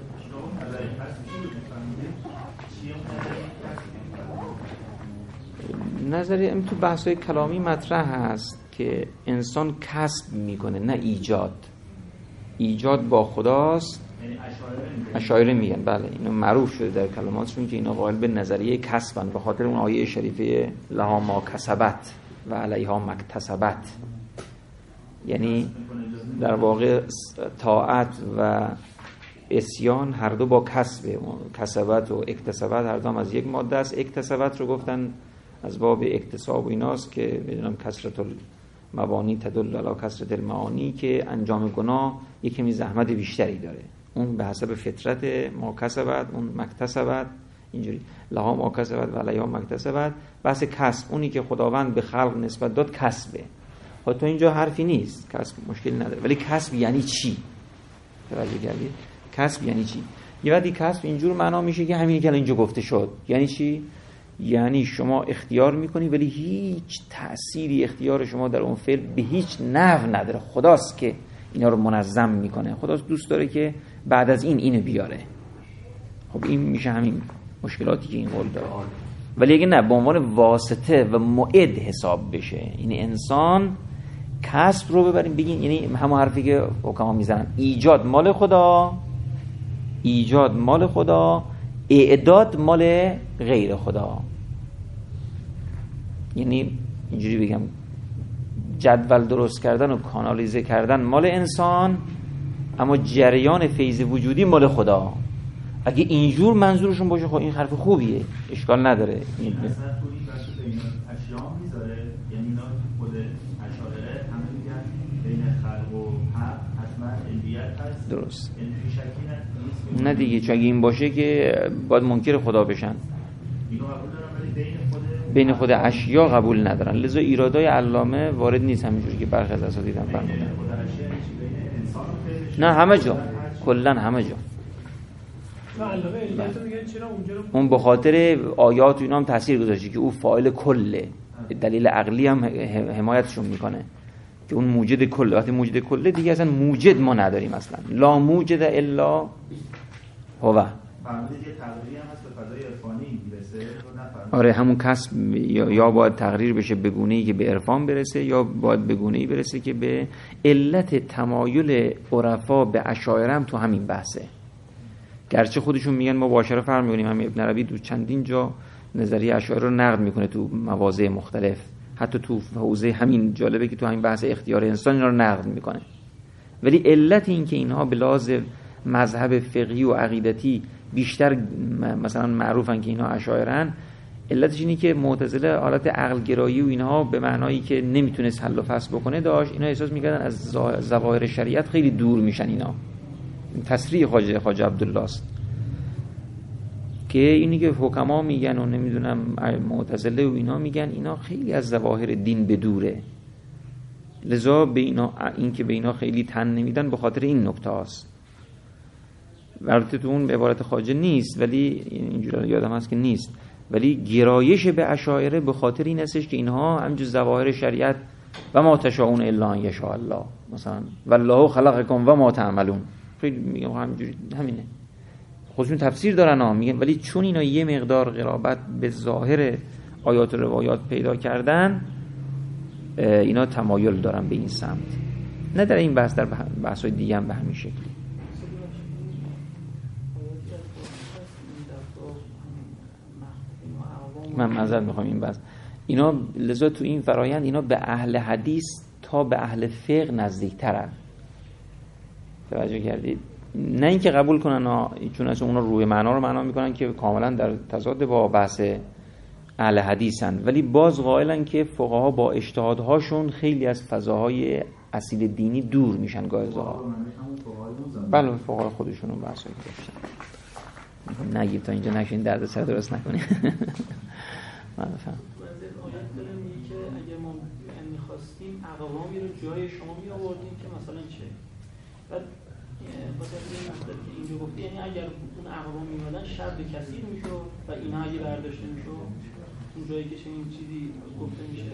نظریه این تو بحث‌های کلامی مطرح هست که انسان کسب میکنه نه ایجاد. ایجاد با خداست. اشاعره میگن بله، اینو معروف شده در کلماتشون که اینا قائل به نظریه کسبن به خاطر اون آیه شریفه لها ما کسبت و علیها ما اکتسبت. یعنی در واقع طاعت و عصیان هر دو با کسبه. کسبت و اکتسبت هر دو هم از یک ماده است. اکتسبت رو گفتن از باب اکتساب و ایناست که بدونم کسرت المبانی تدل علی کسرت المعانی، که انجام گناه یک کمی زحمت بیشتری داره. اون به حسب فطرت ما کسبت، اون مکتسبت اینجوری لها ما کسبت و علیها مکتسبت. بحث کسب اونی که خداوند به خلق نسبت داد کسبه. خب تو اینجا حرفی نیست، کسب مشکلی نداره، ولی کسب یعنی چی؟ توجه کردید؟ کسب یعنی چی؟ یه وقتی کسب اینجور معنا میشه که همینی که اینجا گفته شد. یعنی چی؟ یعنی شما اختیار میکنی ولی هیچ تأثیری اختیار شما در اون فعل به هیچ نحو نداره. خداست که اینا رو منظم میکنه. خداست دوست داره که بعد از این اینو بیاره. خب این میشه همین مشکلاتی که این قول داره. ولی اگه نه به عنوان واسطه و معد حساب بشه، این انسان کسب رو ببریم بگین، یعنی همون حرفی که حکما میزنن ایجاد مال خدا، ایجاد مال خدا، اعداد مال غیر خدا. یعنی اینجوری بگم جدول درست کردن و کانالیزه کردن مال انسان، اما جریان فیض وجودی مال خدا. اگه اینجور منظورشون باشه خب این حرف خوبیه، اشکال نداره. این اصلا تو این بحث بین اشیاء میذاره، یعنی اینا خود اشاعره همه میگن بین خلق و حق حتما علویت هست. درست. یعنی توی شکی نیست. نه دیگه، چون اگه این باشه که باید منکر خدا بشن. اینو قبول دارم ولی بین خود بین خود اشیاء قبول ندارن. لذا ایرادای علامه وارد نیست همینجوری که برخی از اساتید هم فرمودن. نه همه جا، کلا همه جا. اون به خاطر آیات و اینا هم تاثیر گذاشته که او فاعل کله، دلیل عقلی هم حمایتشون میکنه که اون موجد کله. وقتی موجد کله دیگه اصلا موجد ما نداریم، اصلا لا موجد الا هو. فرمودید یه تقریری هم هست به فضای عرفانی میرسه. آره همون کسب یا باید تقریر بشه به گونه‌ای که به عرفان برسه، یا باید به گونه‌ای برسه که به علت تمایل عرفا به اشاعره هم تو همین بحثه. گرچه خودشون میگن ما مباشره فرق می‌کنیم، هم ابن عربی تو چندین جا نظریه اشاعره رو نقد میکنه تو مواضع مختلف، حتی تو حوزه همین جالبه که تو همین بحث اختیار انسان اینا رو نقد میکنه. ولی علت این که اینها به لحاظ مذهب فقهی و عقیدتی بیشتر مثلا معروفن که اینها اشاعره‌ان، علتش اینه که معتزله حالت عقل گرایی و اینها به معنایی که نمیتونست حل و فصل بکنه داشت. اینا احساس میکردن از ظواهر شریعت خیلی دور میشن. اینا تصریح خواجه خواجه عبدالله است که اینی که حکما میگن و نمیدونم معتزله و اینا میگن اینا خیلی از ظواهر دین به دوره. لذا به اینا این که به اینا خیلی تن نمیدن به خاطر این نکته است. البته تو اون عبارت خواجه نیست، ولی اینجوری یادم هست که نیست، ولی گرایش به اشاعره به خاطر این هستش که اینها همجور ظواهر شریعت و ما تشاءون الا ان یشاء الله، مثلا والله خلقکم و ما تعملون، خیلی میگم همینجوری همینه، خودشون تفسیر دارن ها، میگن ولی چون اینا یه مقدار قرابت به ظاهر آیات و روایات پیدا کردن، اینا تمایل دارن به این سمت. نه در این بحث، در بحث‌های دیگه هم به همین شکلی. من معذرت میخوام این بحث اینا لذا تو این فرایند اینا به اهل حدیث تا به اهل فقه نزدیک‌ترن. توجه کردید؟ نه اینکه قبول کنن ها، چون اصلا اونا روی معنا رو معنا میکنن که کاملا در تضاد با بحث اهل حدیثن، ولی باز قائلن که فقها با اجتهادهاشون خیلی از فضاهای اصیل دینی دور میشن گاهی زها. بله فقها خودشون اون بحثایی که داشتن. نگید تا اینجا نشین درد سر درست نکنید. من بفهم. آیت داره میگه که اگر ما می‌خواستیم اقوامی رو جای شما می‌آوردیم که مثلا چه؟ بعد واسه این مطلب که اینجا گفته یعنی اگر اون اقوام می‌اومدن شر به کثیر می‌شد و اینا اگه برداشته می‌شد اون جایی که چنین چیزی گفته میشه.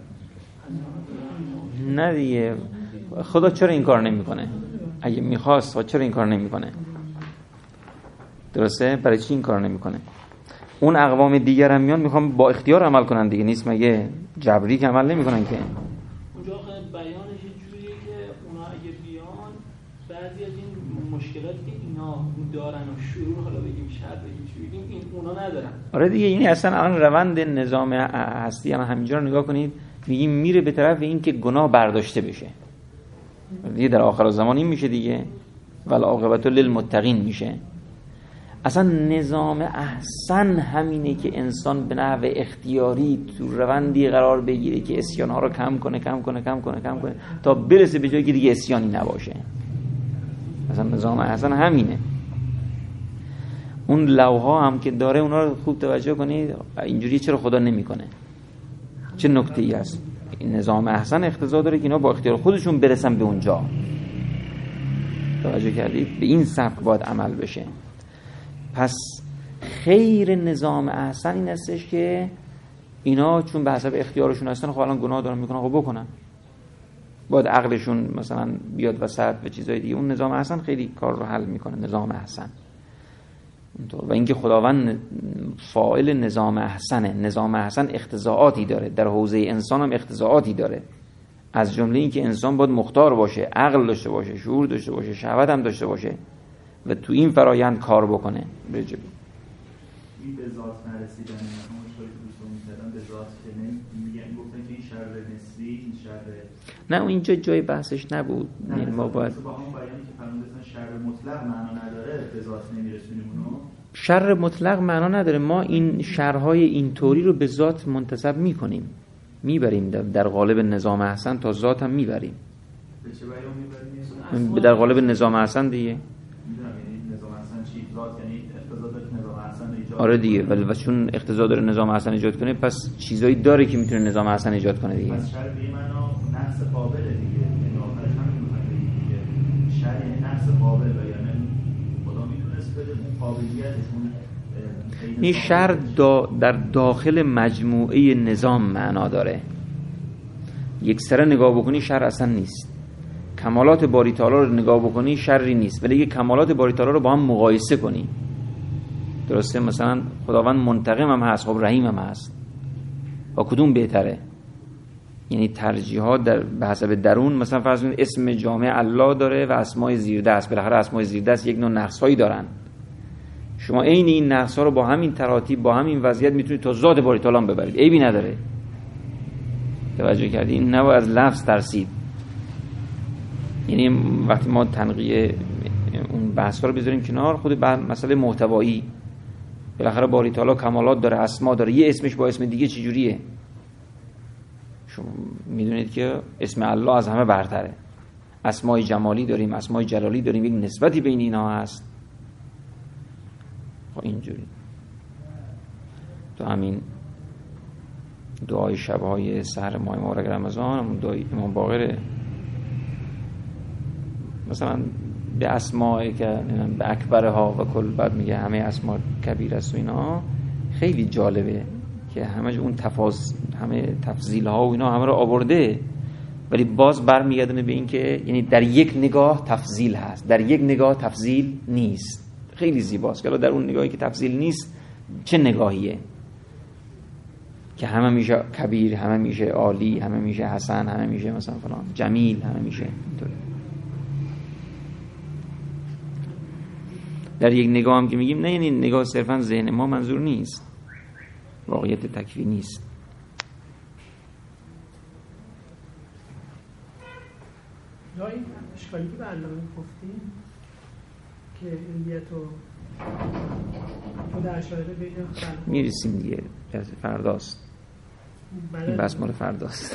نه دیگه خدا چرا این کار نمی‌کنه؟ اگه می‌خواست چرا این کار نمی‌کنه؟ درسته؟ برای چی این کار نمی‌کنه؟ اون اقوام دیگر هم میان میخوام با اختیار عمل کنن دیگه، نیست مگه جبری که عمل نمیکنن که. اونجا بیانش جوریه که اونا اگه بیان بعضی از این مشکلاتی که اینا دارن و شروع حالا بگیم شر بگیم چی بگیم این اونا ندارن. آره دیگه یعنی اصلا الان روند نظام هستی هم همینجا رو نگاه کنید، میگیم میره به طرف این که گناه برداشته بشه دیگه، در آخر زمان این میشه دیگه، والعاقبت للمتقین میشه. اصلا نظام احسن همینه که انسان به نحو اختیاری تو روندی قرار بگیره که اسیان‌ها رو کم کنه کم کنه کم کنه کم کنه تا برسه به جایی که دیگه اسیانی نباشه. اصلا نظام احسن همینه. اون لوها هم که داره اونا رو خوب توجه کنید، اینجوری چرا خدا نمیکنه؟ چه نکته‌ای هست؟ این نظام احسن اقتضا داره که اینا با اختیار خودشون برسن به اونجا. توجه کردید؟ به این سبک باید عمل بشه. پس خیر نظام احسن این هستش که اینا چون به حسب اختیارشون هستن، خب الان گناه دارن میکنن، خب بکنن، باید عقلشون مثلا بیاد وسط و چیزای دیگه. اون نظام احسن خیلی کار رو حل میکنه، نظام احسن. و اینکه خداوند فاعل نظام احسنه. نظام احسن اقتضاعاتی داره، در حوزه انسان هم اقتضاعاتی داره، از جمله اینکه انسان باید مختار باشه، عقل داشته باشه، شعور داشته باشه، شهوت هم داشته باشه و تو این فرایند کار بکنه. بجب این به ذات نرسیدن، همون شوی دوستون می‌کردن به ذات که نمیگن، گفتن که این شر نسبی، این شر نه اینجا جای بحثش نبود. نه ما باید با همون بیانی که فرمودن شر مطلق معنا نداره، به ذات نمیرسونیم اونو. شر مطلق معنا نداره، ما این شرهای اینطوری رو به ذات منتسب میکنیم، میبریم در قالب نظام احسن، تا ذات هم میبریم. به چه بیان میبریم؟ در قالب نظام احسن دیگه. آره دیگه، ولی و چون اقتضا داره نظام احسن ایجاد کنه، پس چیزایی داره که میتونه نظام احسن ایجاد کنه دیگه. پس شر به معنا نقص قابله دیگه، یعنی آخرش همین میگه دیگه، شر یعنی نقص قابل، و یعنی خدا میتونست بده اون قابلیتشون. این شر دا در داخل مجموعه نظام معنا داره. یک سره نگاه بکنی شر اصلا نیست. کمالات باری تعالی رو نگاه بکنی شری نیست، ولی اگه کمالات باری تعالی رو با هم مقایسه کنی، درسته؟ مثلا خداوند منتقم هم هست، خب رحیم هم هست، با کدوم بهتره؟ یعنی ترجیحات در به حسب درون. مثلا فرض کنید اسم جامع الله داره و اسماء زیردست، بالاخره اسماء زیردست یک نوع نقص‌هایی دارن. شما عین این نقص‌ها رو با همین تراتیب، با همین وضعیت میتونید تا ذات باری تعالی ببرید، عیبی نداره. توجه کردید؟ این نباید از لفظ ترسید. یعنی وقتی ما تنقیه اون بحثا رو بذاریم کنار، خود مسئله محتوایی، بالاخره باری تعالی کمالات داره، اسما داره، یه اسمش با اسم دیگه چجوریه؟ شما میدونید که اسم الله از همه برتره. اسمای جمالی داریم، اسمای جلالی داریم، یک نسبتی بین اینا هست. خب اینجوری تو همین دعای شبهای سحر ماه مبارک رمضان، همون دعای امام باقر، مثلا به اسماء که به اکبرها و کل، بعد میگه همه اسما کبیر است و اینا، خیلی جالبه که همه اون تفاصیل، همه تفضیل ها و اینا همه رو آورده، ولی باز برمیگردونه به این که یعنی در یک نگاه تفضیل هست، در یک نگاه تفضیل نیست. خیلی زیباست که در اون نگاهی که تفضیل نیست چه نگاهیه که همه میشه کبیر، همه میشه عالی، همه میشه حسن، همه میشه مثلا فلان جمیل، همه میشه اینطوری. در یک نگاه هم که میگیم نه، یعنی نگاه صرفا ذهن ما منظور نیست، واقعیت تکوینی نیست. یا این اشکالی که برنامه گفتیم که علیت و خود اشاره بین خلق میرسیم دیگه، فرداست این بحث مال فرداست.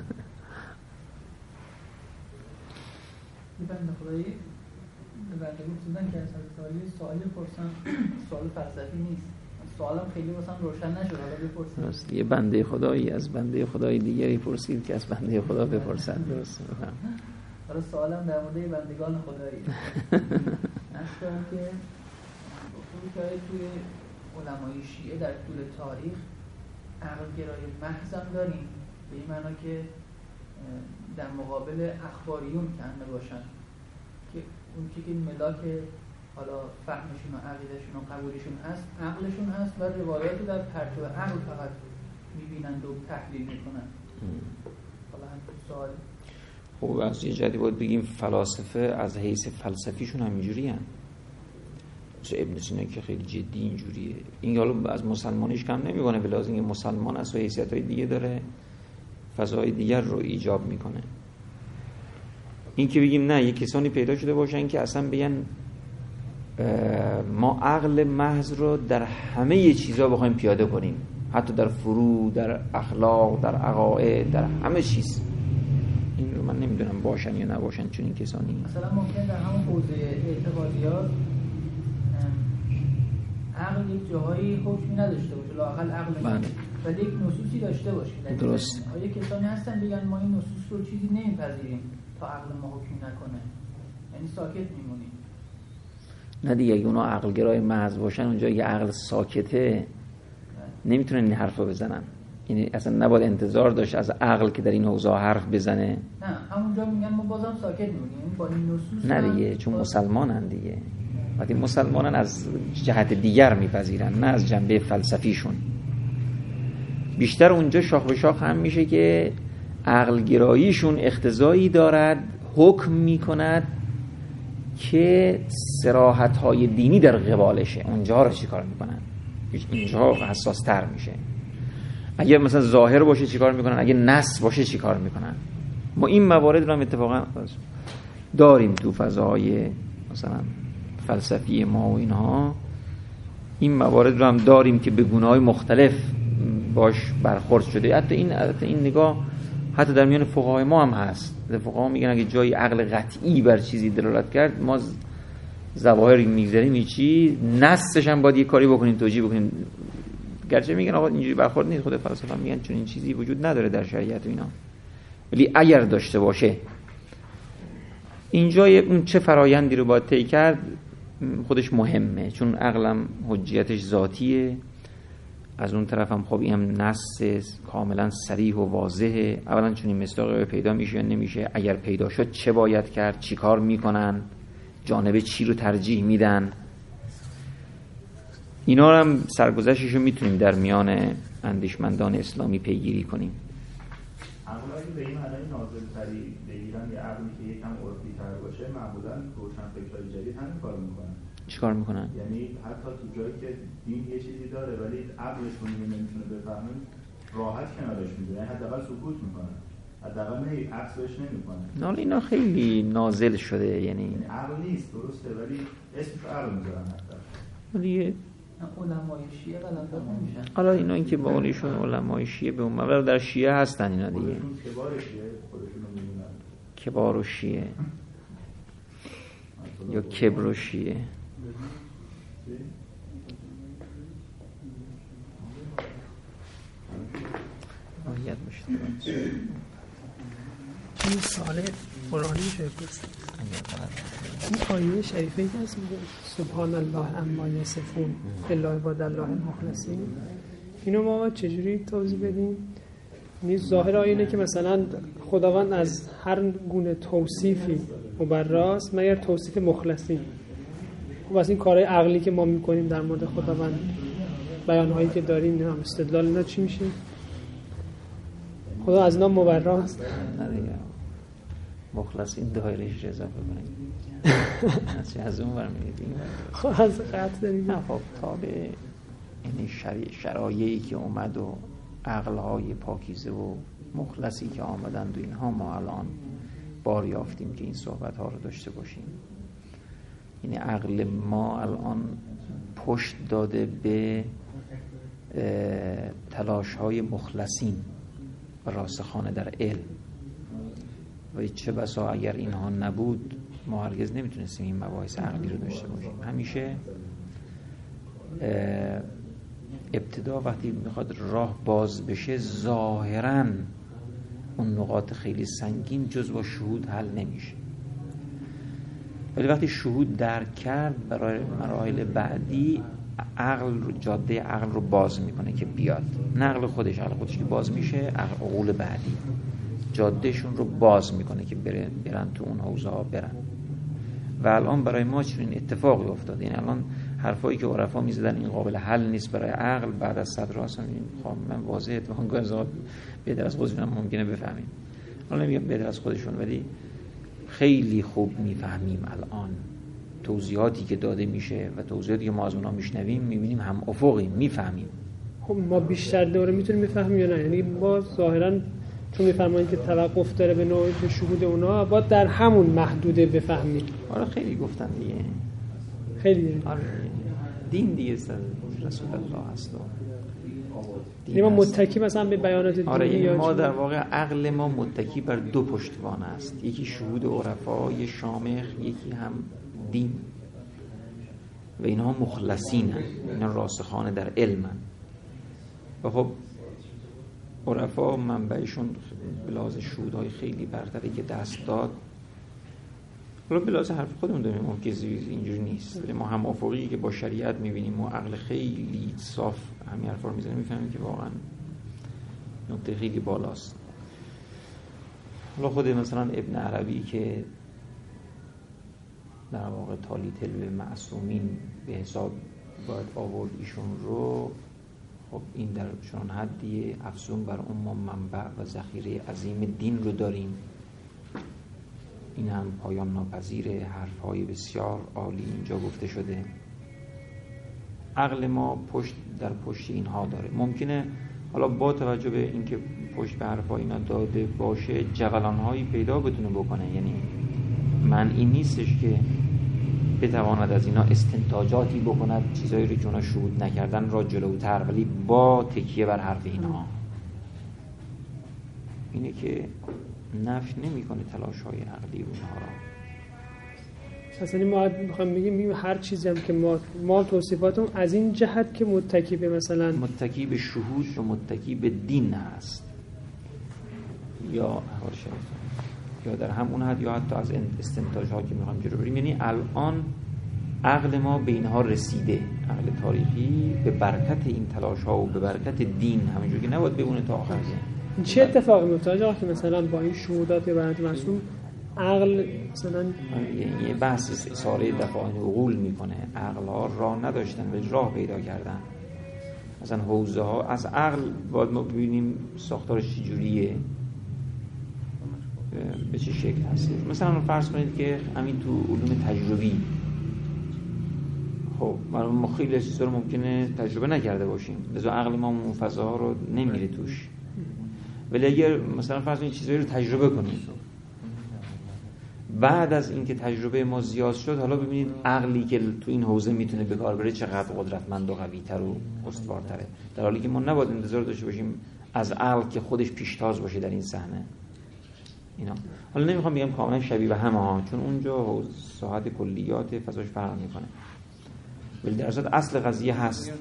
این بنده خدایی به بنده گفتن که از سوالی سوالی پرسن، سوال فلسفی نیست، سوالم خیلی واسم روشن نشد، حالا بپرسید. یه بنده خدایی از بنده خدای دیگری پرسید که از بنده خدا بپرسد. درست بفهم. حالا سوالم در مورد بندگان خدایی اصلا که گفتم که توی علمای شیعه در طول تاریخ عقل گرای محض هم داریم، به این معنا که در مقابل اخباریون کنده باشن که اون که که ملاک حالا فهمشون و عقیدشون و قبولشون هست عقلشون هست و روایات در پرتو عقل فقط میبینند و تحلیل میکنن. حالا هم سوال خب از یه جدی باید بگیم فلاسفه از حیث فلسفیشون هم اینجوری هم. مثل ابن سینا که خیلی جدی اینجوریه. این حالا از مسلمانیش کم نمیکنه، به لحاظ اینکه مسلمان از حیثیت‌های دیگه داره، فضای دیگر رو ایجاب میکنه. این که بگیم نه، یک کسانی پیدا شده باشن که اصلا بگن ما عقل محض رو در همه چیزا بخوایم پیاده کنیم، حتی در فروع، در اخلاق، در عقاید، در همه چیز. این رو من نمیدونم باشن یا نباشن چون این کسانی. مثلا ممکن در همون حوزه اعتقادیات عقل یک جاهایی حکمی نداشته باشه، لااقل عقل ولی یک نصوصی داشته باشه. درست. آیا کسانی هستن بگن ما این نصوص رو چیزی نمیپذیریم تا عقل ما حکمی نکنه، یعنی ساکت میمونیم؟ نه دیگه، اگه اونا عقل گرای محض باشن، اونجا یه عقل ساکته نمیتونن این حرف رو بزنن. یعنی اصلا نباید انتظار داشت از عقل که در این حوزه حرف بزنه. نه همونجا میگن ما بازم ساکت میمونیم با این نصوص. نه دیگه، چون مسلمانن دیگه. وقتی مسلمانن از جهت دیگر میپذیرن، نه از جنبه فلسفیشون. بیشتر اونجا شاخ به شاخ هم میشه که عقل گراییشون اقتضایی دارد، حکم میکند که صراحت‌های دینی در قبالشه. اونجا رو چیکار میکنن؟ اینجا حساس تر میشه. اگه مثلا ظاهر باشه چیکار میکنن؟ اگه نص باشه چیکار میکنن؟ ما این موارد رو هم اتفاقا داریم تو فضای مثلا فلسفی ما و اینها. این موارد رو هم داریم که به گونه‌های مختلف باش برخورد شده. حتی این حتی این نگاه حتی در میان فقهای ما هم هست. فقها میگن اگه جای عقل قطعی بر چیزی دلالت کرد، ما ظواهری میگذاریم این چی نصش هم باید یه کاری بکنیم، توجیه بکنیم. گرچه میگن آقا اینجوری برخورد نیست، خود فلسفه میگن چون این چیزی وجود نداره در شریعت و اینا، ولی اگر داشته باشه اینجا اون چه فرایندی رو باید طی کرد خودش مهمه، چون عقلم حجیتش ذاتیه. از اون طرف هم خب این هم نص کاملا صریح و واضحه. اولا چون این مصداق پیدا میشه یا نمیشه، اگر پیدا شد چه باید کرد، چی کار میکنن، جانب چی رو ترجیح میدن. اینا رو هم سرگذشتش رو میتونیم در میان اندیشمندان اسلامی پیگیری کنیم. عقلی به این معنی نازل تری بگیرن یا عقلی که یکم عرفی تر باشه، معمولا روشن فکرهای جدید همین کار میکنن. چی کار میکنن؟ یعنی حتی تو جایی که دین یه چیزی داره ولی عقلشون نمیتونه بفهمه، راحت کنارش میذاره، یعنی حداقل سکوت میکنن، حداقل نه عکس بهش نمیکنن. نه اینا خیلی نازل شده، یعنی یعنی عقل نیست، درسته، ولی اسمش عقل میذارن. حتی دیگه علمای شیعه قلمداد نمیشن. حالا اینا این که با اونیشون علمای شیعه به اون مبلغ در شیعه هستن اینا دیگه. کبار شیعه خودشون رو میدونن. کبار و شیعه یا کبر و شیعه. آیت باشه. این سال قرآنی میشه بپرسید. این آیه شریفه که هست میگه سبحان الله عما یصفون الا عباد الله المخلصین، اینو ما چجوری توضیح بدیم؟ این ظاهر آیه اینه که مثلا خداوند از هر گونه توصیفی مبراست مگر توصیف مخلصین. خب از این کارهای عقلی که ما میکنیم در مورد خداوند، بیانهایی که داریم، نه استدلال اینا چی میشه؟ خدا از اینا مبراست؟ نه دیگه مخلصین دایرهش اضافه کنیم. از اون برمیدیم. خب از قطع داریم. نه خب تابع این شرایعی که اومد و عقلهای پاکیزه و مخلصی که آمدند و اینها ما الان بار یافتیم که این صحبت ها رو داشته باشیم. یعنی عقل ما الان پشت داده به تلاش های مخلصین و راسخانه در علم و چه بسا اگر اینها نبود ما هرگز نمیتونستیم این مباحث عقلی رو داشته باشیم. همیشه ابتدا وقتی میخواد راه باز بشه ظاهراً اون نقاط خیلی سنگین جز با شهود حل نمیشه، ولی وقتی شهود درک کرد برای مراحل بعدی عقل رو، جاده عقل رو باز میکنه که بیاد. نقل خودش عقل خودش که باز میشه، عقل عقول بعدی جادهشون رو باز میکنه که برن, برن تو اون حوزه ها برن. و الان برای ما چنین اتفاقی افتاده. یعنی الان حرفایی که عرفا میزدن این قابل حل نیست برای عقل، بعد از صد راست خب من واضح اتفاقا گازات بهتر از خودشون ممکنه بفهمیم. حالا نمیگم بهتر از خودشون، ولی خیلی خوب میفهمیم الان توضیحاتی که داده میشه و توضیحاتی که ما از اونها میشنویم، میبینیم هم افقیم، میفهمیم. خب ما بیشتر دوره میتونیم بفهمیم یا نه؟ یعنی ما ظاهرا چون میفرمایید که توقف داره به نوع به شهود اونا، با در همون محدوده بفهمیم. آره خیلی گفتن دیگه، خیلی آره دین دیگه رسول الله هست. یعنی ما متکی مثلا به بیانات دینی، آره یا ما در واقع عقل ما متکی بر دو پشتوانه است، یکی شهود عرفا، یکی شامخ، یکی هم دین. و اینها مخلصین هستند، اینا راسخانه در علم هستند. و خب عرفا منبعشون بلاز شهودهای خیلی برتره که دست داد. حالا بلاز حرف خودمون داریم ممکنه اینجوری نیست، ولی ما هم افقی که با شریعت میبینیم و عقل خیلی صاف همین حرفا رو میزنیم، میفهمیم که واقعا نقطه خیلی بالاست. حالا خود مثلا ابن عربی که در واقع تالی تلوه معصومین به حساب باید آورد ایشون رو، خب این در چون حدی افزون بر اون ما منبع و ذخیره عظیم دین رو داریم. این هم پایان ناپذیر، حرفهای بسیار عالی اینجا گفته شده. عقل ما پشت در پشت اینها داره. ممکنه حالا با توجه به اینکه پشت به حرفها اینا داده باشه جولانهایی پیدا بتونه بکنه، یعنی من این نیستش که بتواند از اینا استنتاجاتی بکند، چیزایی رو که اونا شهود نکردن را جلوتر، ولی با تکیه بر حرف اینها. اینه که نفی نمی‌کنه تلاش‌های عقلی اونها را. اصلا ما می‌خوام بگیم هر چیزی هم که ما ما توصیفاتون از این جهت که متکی به مثلا متکی به شهود و متکی به دین هست، یا احوال شریف، یا در همون حد، یا حتی از استنتاج‌ها که می‌خوام جلو بریم. یعنی الان عقل ما به اینها رسیده، عقل تاریخی به برکت این تلاش‌ها و به برکت دین، همونجوری که نباید بمونه تا آخر زمان. چه اتفاقی میفته آقا که مثلا با این شهودات برات معصوم عقل مثلا یعنی یه بحث ساره دفاعین عقول میکنه. عقل ها راه نداشتن ولی راه پیدا کردن. مثلا حوزه ها از عقل باید ما ببینیم ساختارش چجوریه، به چه شکل هست. مثلا فرض کنید که همین تو علوم تجربی، خب ما خیلی چیزا رو ممکنه تجربه نکرده باشیم، لذا عقل ما اون فضاها رو نمیره توش. ولی اگر مثلا فرض کنید چیزایی رو تجربه کنیم، بعد از اینکه تجربه ما زیاد شد، حالا ببینید عقلی که تو این حوزه میتونه به کار بره چقدر قدرتمند و قوی‌تر و استوارتره، در حالی که ما نباید انتظار داشته باشیم از عقل که خودش پیشتاز باشه در این صحنه. اینا حالا نمیخوام بگم کاملا شبیه به همه ها، چون اونجا ساحت کلیات فضاش فرق میکنه، ولی در اصل اصل قضیه هست.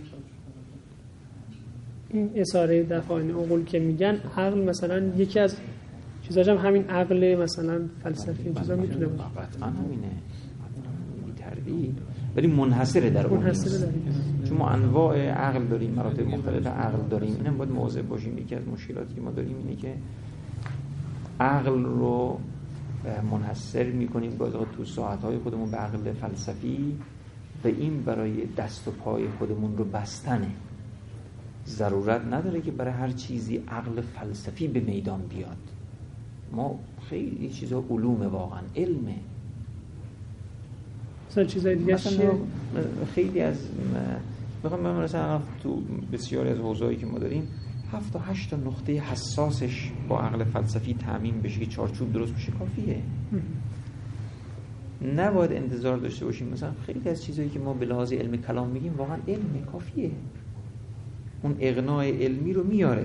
این اصاره دفاعین عقول که میگن عقل مثلا یکی از چیزاش هم همین عقل مثلا فلسفی این چیزا میتونه باشه. قطعا همینه بی تردید، ولی منحصره در اون نیست. چون ما انواع عقل داریم، مراتب مختلف عقل داریم. اینم باید مواظب باشیم. یکی از مشکلاتی که ما داریم اینه که عقل رو منحصر میکنیم باز تو ساعتهای خودمون به عقل فلسفی و این برای دست و پای خودمون رو بستنه. ضرورت نداره که برای هر چیزی عقل فلسفی به میدان بیاد. ما خیلی چیزا علومه، واقعا علمه. مثلا چیزای دیگه چیه؟ خیلی از میخوام من مثلا تو بسیاری از حوزه‌ای که ما داریم هفت تا هشت تا نقطه حساسش با عقل فلسفی تامین بشه که چارچوب درست بشه کافیه. نباید انتظار داشته باشیم مثلا خیلی از چیزایی که ما به لحاظ علم کلام میگیم واقعا علم کافیه. اون اقناع علمی رو میاره.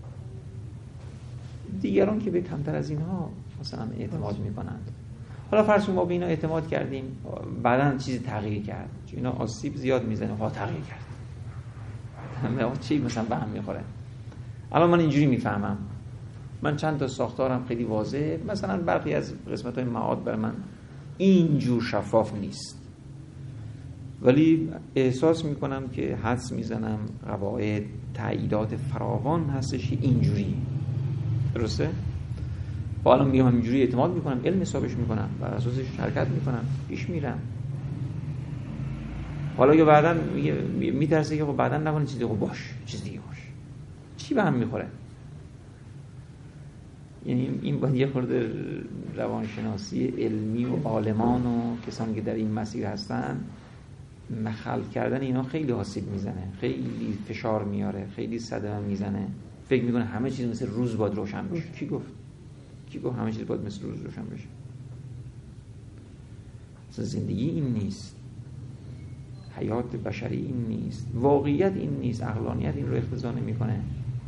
دیگران که به کمتر از اینها مثلا اعتماد میکنند. حالا فرض کنیم ما به اینا اعتماد کردیم، بعداً چیزی تغییر کرد، چون اینا آسیب زیاد میزنه، ها تغییر کرد. همه چی مثلا به هم میخوره. الان من اینجوری میفهمم، من چند تا ساختارم خیلی واضحه، مثلا برخی از قسمت‌های معاد برای من اینجور شفاف نیست، ولی احساس میکنم که حدس میزنم قواعد تاییدات فراوان هستش که اینجوری درسته. با الان میام اینجوری اعتماد میکنم، علم حسابش میکنم، بر اساسش حرکت میکنم، پیش میرم. حالا یا بعداً میترسه که خب بعداً نکنه چیزی خوب باش، چیز دیگه باش، چی به هم میخوره. یعنی این باید یه خورده روانشناسی علمی و عالمان و کسانی که در این مسیر هستن مخالف کردن اینا خیلی آسیب میزنه، خیلی فشار میاره، خیلی صدمه میزنه. فکر میکنه همه چیز مثل روز باید روشن بشه. کی گفت؟ کی گفت همه چیز باید مثل روز روشن بشه؟ اصلا زندگی این نیست، حیات بشری این نیست، واقعیت این نیست، عقلانیت این رو اقتضا نمیکنه.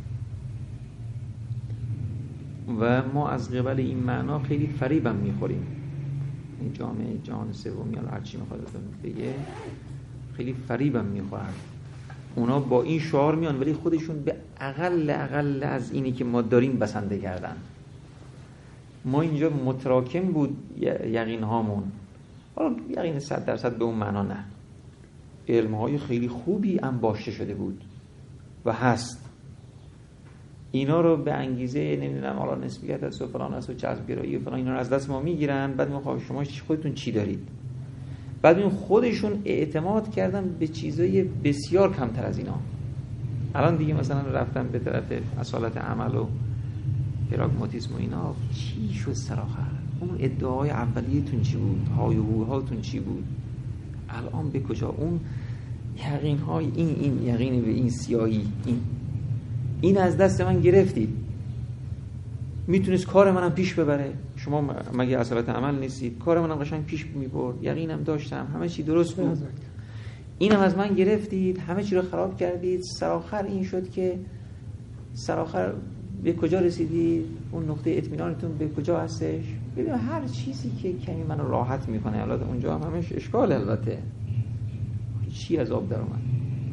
و ما از قبل این معنا خیلی فریبم میخوریم. این جامعه جهان سومی یا هر چی میخواد بگه خیلی فریبم میخورن. اونا با این شعار میان ولی خودشون به اقل اقل از اینی که ما داریم بسنده کردن. ما اینجا متراکم بود یقین هامون، حالا یقین صد درصد به اون معنا نه، علم های خیلی خوبی انباشته شده بود و هست. اینا رو به انگیزه نمیدونم حالا نسبیت است و فلان است و جذب‌گرایی و فلان اینا رو از دست ما میگیرن. بعد میخوام شما خودتون چی دارید؟ بعد این خودشون اعتماد کردن به چیزای بسیار کمتر از اینا. الان دیگه مثلا رفتن به طرف اصالت عمل و پراگماتیسم و اینا. چی شد سراخر؟ اون ادعای اولیتون چی بود؟ های و هوهاتون چی بود؟ الان به کجا؟ اون یقین های این این یقین به این سیاهی این این از دست من گرفتید. میتونست کار منم پیش ببره. شما مگه اصالت عمل نیستید؟ کار منم قشنگ پیش میبرد، یقینم داشتم، همه چی درست بود. اینم از من گرفتید، همه چی رو خراب کردید. سرآخر این شد که سرآخر به کجا رسیدید؟ اون نقطه اطمینانتون به کجا هستش؟ ببین هر چیزی که کمی منو راحت میکنه، حالا اونجا هم همش اشکال البته، چی از آب در اومد.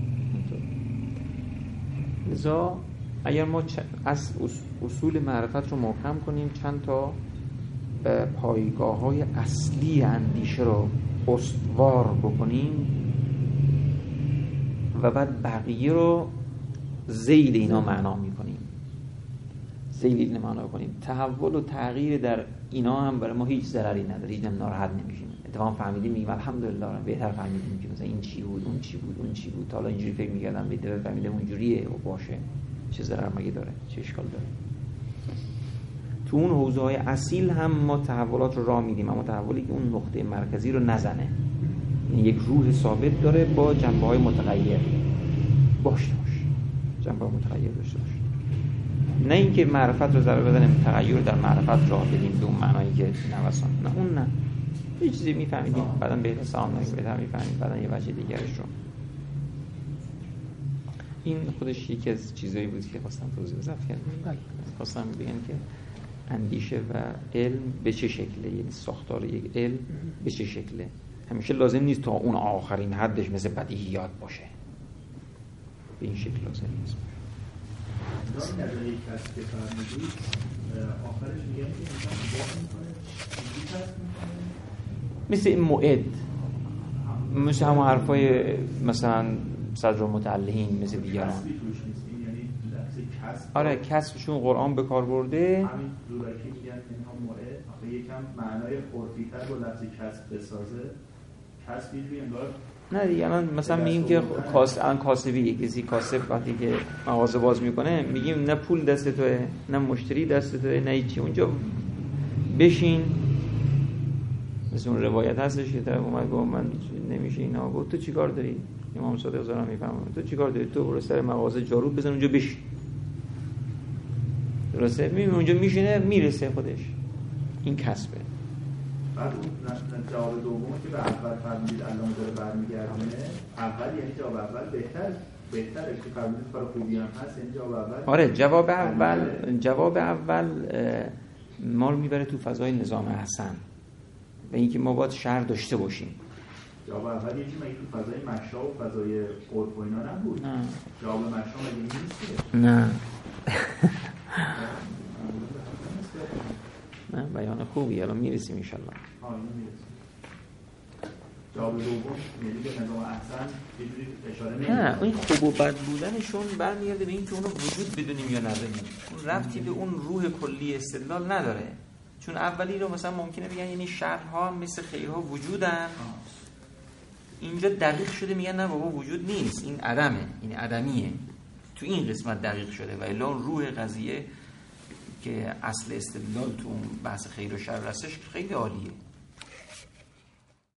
لذا اگر ما از اصول معرفت رو محکم کنیم، چند تا پایگاه های اصلی اندیشه رو استوار بکنیم و بعد بقیه رو ذیل اینا معنا میکنیم، ذیل اینا معنا کنیم. تحول و تغییر در اینا هم برای ما هیچ ضرری نداره، هیچ هم ناراحت نمیشیم. اتفاقا فهمیدیم میگیم الحمدلله، بهتر فهمیدیم که مثلا این چی بود، اون چی بود، اون چی بود. تا حالا اینجوری فکر می‌کردم بهتر فهمیدم اونجوریه و باشه. چه ضرر مگه داره؟ چه اشکال داره؟ تو اون حوزه‌های اصیل هم ما تحولات رو راه میدیم، اما تحولی که اون نقطه مرکزی رو نزنه. یعنی یک روح ثابت داره با جنبه‌های متغیر باشه باشه. جنبه‌های متغیر داشته باشه. نه اینکه معرفت رو ضربه بزنیم، تغییر در معرفت راه بدیم به اون معنایی که نوسان. نه اون نه. یه چیزی میفهمیدیم، بعداً بهتر سلام نگیم، بهتر میفهمیم، بعداً یه وجه دیگرش رو. این خودش یکی از چیزایی بود که خواستم توضیح اضافه کنم. خواستم بگم که اندیشه و علم به چه شکله، یعنی ساختار یک علم به چه شکله. همیشه لازم نیست تا اون آخرین حدش مثل بدیهیات باشه، به این شکل لازم نیست. در یک کسی که فرمودید آخرش میگه که انسان نگاه میکنه اینجوری کسب میکنه مثل این موعد، مثل همه حرفای مثلا صدر متعلهین مثل دیگران. کسبی توش نیست، یعنی لفظ کسب. آره کسبشون قرآن به کار برده. همین زورکی میگن اینها موعد آخه یکم معنای عرفی‌تر با لفظ کسب بسازه. کسبی توی انگار نه دیگه الان مثلا میگیم که کاس الان کاسبی، کسی کاسب وقتی که مغازه باز میکنه میگیم نه پول دست توه نه مشتری دست توه نه هیچی، اونجا بشین. مثل اون روایت هستش که طرف اومد گفت من نمیشه اینا، گفت تو چیکار داری؟ امام صادق زارا میفهمه تو چیکار داری؟ تو برو سر مغازه جارو بزن اونجا بشین. درسته؟ میبینی اونجا میشینه میرسه خودش. این کسبه. بعد اون جواب دومه که به اول فرمودید علامه داره برمیگردونه، اول یعنی جواب اول بهتر بهتره که فرمودید کار خوبی هم هست، یعنی جواب اول. آره جواب اول جواب اول ما رو میبره تو فضای نظام حسن و اینکه ما باید شهر داشته باشیم. جواب اول یکی مگه تو فضای مشا و فضای عرف و اینا نبود؟ نه. جواب مشا مگه نیست؟ نه. نه بیان خوبی، الان میرسیم ان شاء الله. ها اینو میرسیم. جواب دوم یعنی به نظام احسن یه جوری اشاره نمی‌کنه. نه این خوب و بد بودنشون برمیگرده به اینکه اونو وجود بدونیم یا ندونیم. اون ربطی به اون روح کلی استدلال نداره. چون اولی رو مثلا ممکنه بگن یعنی شرها مثل خیرها وجودن. اینجا دقیق شده میگن نه بابا وجود نیست، این عدمه، این عدمیه. تو این قسمت دقیق شده و الا روح قضیه که اصل استدلال تو اون بحث خیر و شر هستش خیلی عالیه.